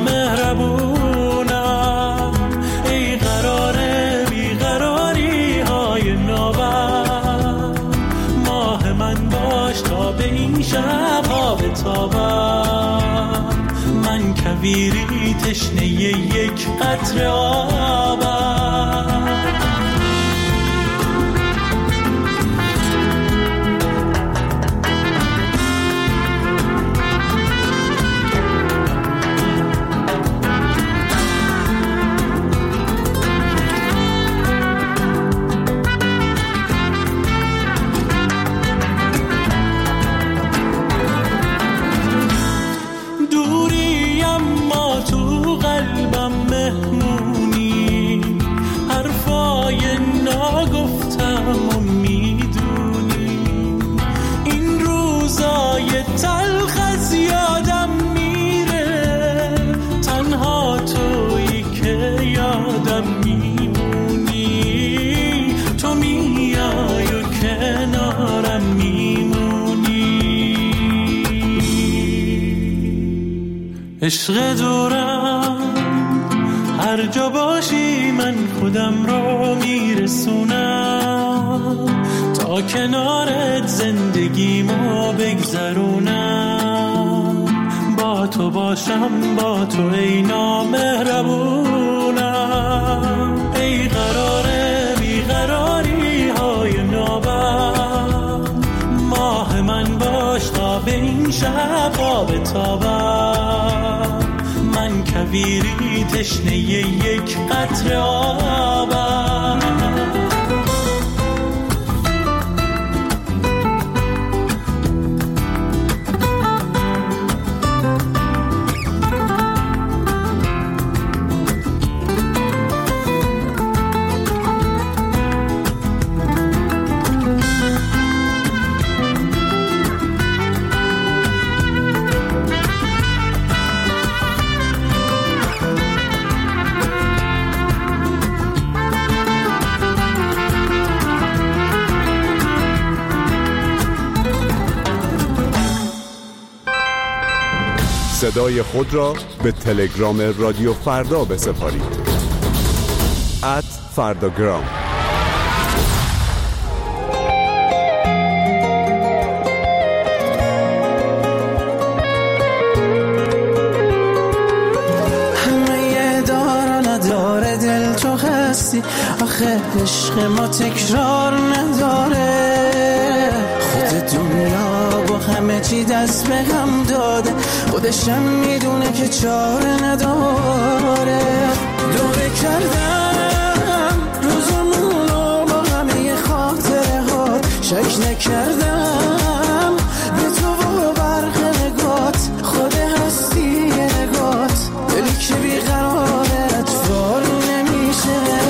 [SPEAKER 2] نامهربونم، ای قراره بیقراری های نابم، ماه من باش تا به این شب ها بتابم. من کویری تشنه یک قطره آبم. عشق دورم هر جا باشی من خودم رو میرسونم، تا کنارت زندگیمو بگذرونم. با تو باشم با تو ای نامهربونم، ای قراره بیقراری های نابم، ماه من باش تا به این شب ها بتابم. من کویری تشنه یک قطره آبم.
[SPEAKER 11] صدای خود را به تلگرام رادیو فردا بسپارید. ات فرداگرام.
[SPEAKER 2] آخه عشق ما تکرار نداره، خود دنیا با همه چی دست به هم داده، خودشم میدونه که چاره نداره. دوره کردم روزمونو با همه خاطره ها، شک نکردم به تو و برق نگات، خود هستی نگات، دلی که بیقراره اتفار نمیشه.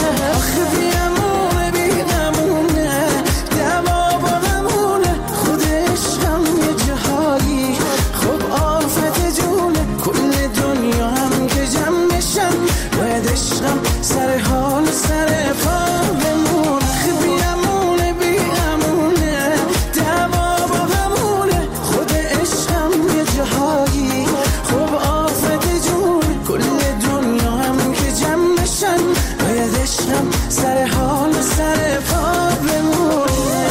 [SPEAKER 2] سر حال سر پا بمون، بیامونه بیامونه دوا با همونه، خود عشقم یه جهایی خوب آفت جون، کل دنیا هم که جمع بشن باید عشقم سر حال سر پا بمونه.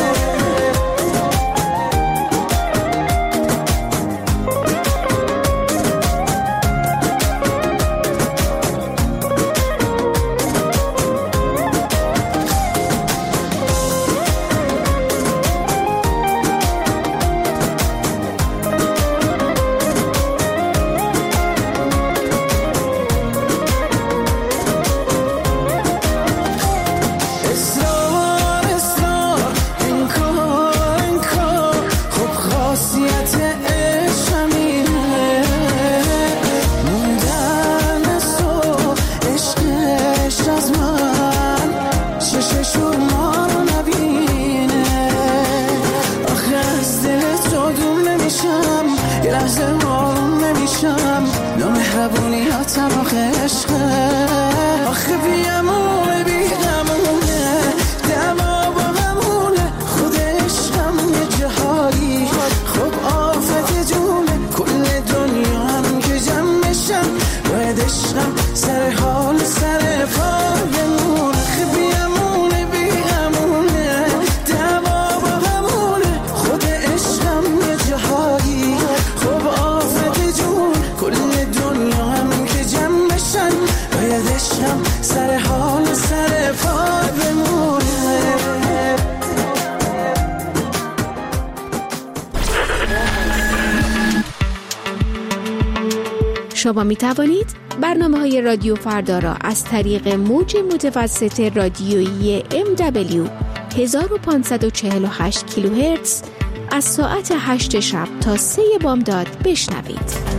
[SPEAKER 19] شما می توانید برنامه های رادیو فردا را از طریق موج متوسط رادیویی ام دبلیو هزار و پانصد و چهل و هشت کیلوهرتز از ساعت هشت شب تا سه بامداد بشنوید.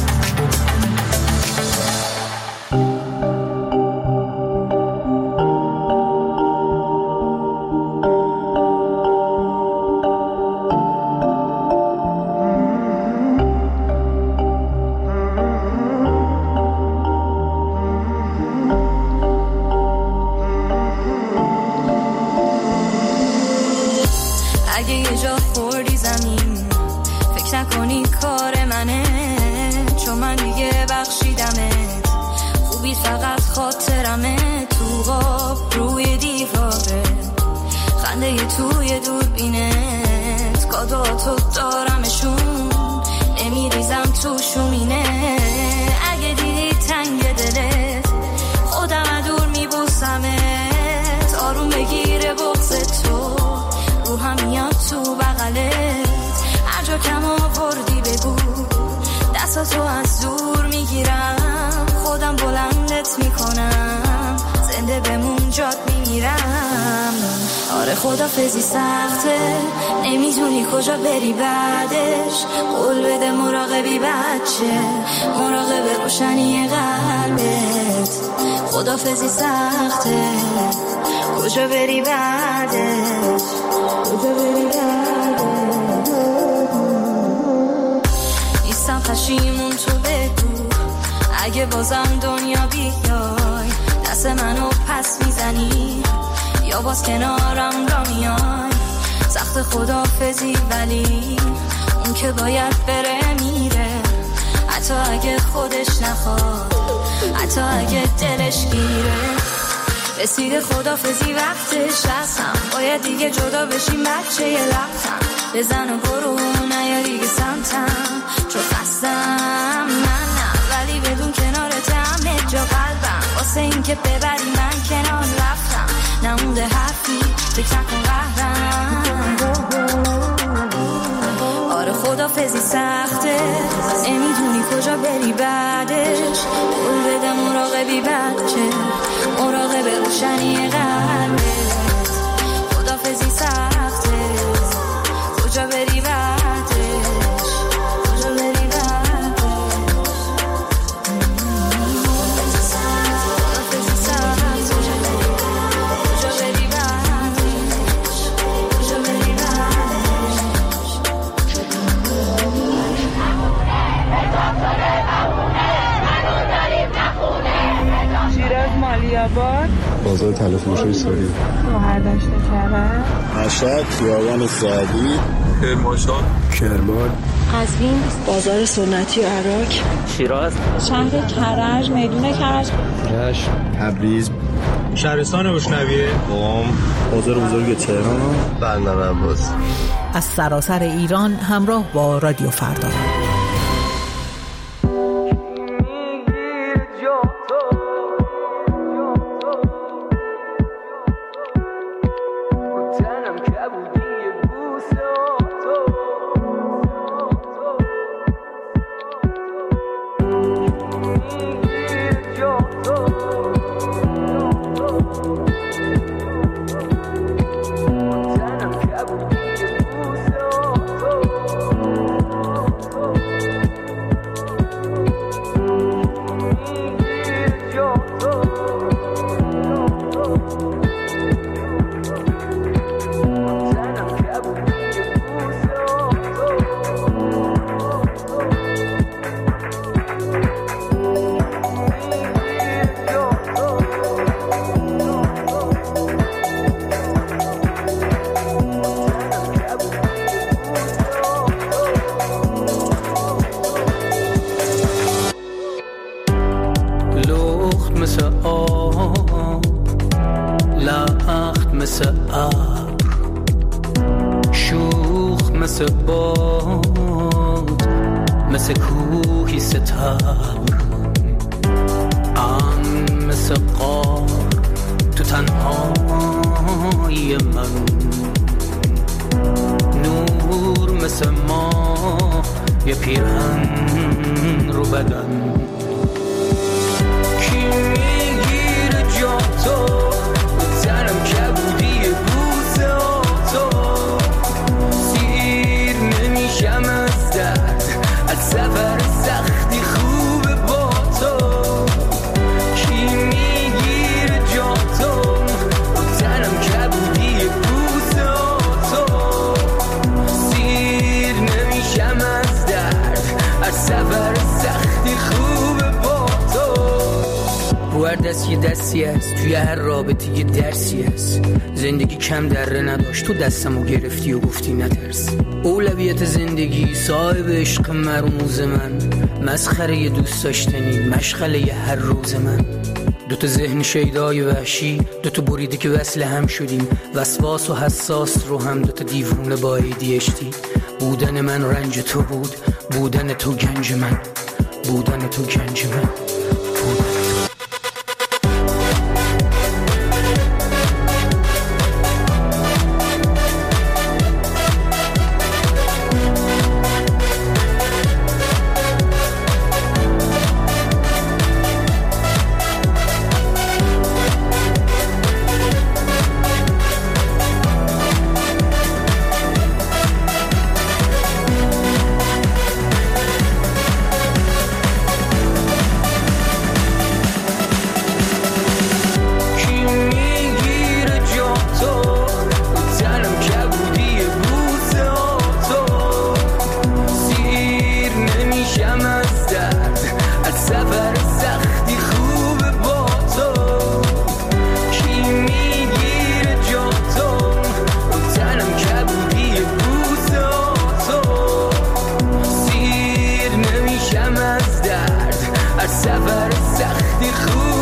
[SPEAKER 14] تو از دور میگیرم، خودم بلندت میکنم، زنده بمون جات میمیرم. آره خدافظی سخته، نمیدونی کجا بری بعدش، قول بده مراقبی بچه، مراقب روشنی قلبت. خدافظی سخته، کجا بری بعدش، کجا بری بعدش. نیستم پشیمون تو بگو، اگه بازم دنیا بیای دست منو پس میزنی یا باز کنارم را میای. سخت خدافظی ولی اون که باید بره میره، حتی اگه خودش نخواد، حتی اگه دلش گیره. رسیده خدافزی وقتش هستم، باید دیگه جدا بشیم بچه یه لفتم، بزن و برو نیا دیگه سمتم، چون خستم من نه، ولی بدون کنارت همه جا قلبم، واسه این که ببری من کنار رفتم، نمونده حرفی فکر نکن قهرم. آره خدافزی سخته، نمیدونی کجا بری بعدش، قول بده مراقبی بچه، مراقب روشنی قلبت. خدافزی سخته، کجا بری بعدش، کجا بری بعدش. خدافزی سخته، کجا بری بعدش، کجا بری بعدش.
[SPEAKER 5] شیراز مالی‌آباد،
[SPEAKER 12] بازار طلا فروشی ساری،
[SPEAKER 5] بهرداشت کرد،
[SPEAKER 12] مشهد خیابان سعدی،
[SPEAKER 13] کرمانشاه،
[SPEAKER 12] کرمان،
[SPEAKER 6] قزوین بازار سنتی و عراق،
[SPEAKER 9] شیراز
[SPEAKER 5] شهر کرج میدون کرج،
[SPEAKER 12] رشت، تبریز،
[SPEAKER 13] شهرستان بوشنویه،
[SPEAKER 12] قم، بازار بزرگ تهران، بندر عباس.
[SPEAKER 22] از سراسر ایران همراه با رادیو فردا.
[SPEAKER 23] دستی دستی است توی هر رابطه یه درسی است. زندگی کم دره نداشت، تو دستمو گرفتی و گفتی نترس. اولویت زندگی صاحب عشق مرموز من، مسخره ی دوست داشتنی مشغله ی هر روز من. دوتا ذهن شیدای وحشی، دوتا بریده که وصل هم شدیم، وسواس و حساس رو هم دوتا دیوونه با ای دی اچ دی. بودن من رنج تو بود، بودن تو گنج من، بودن تو گنج من، بودن سفر سختی خوب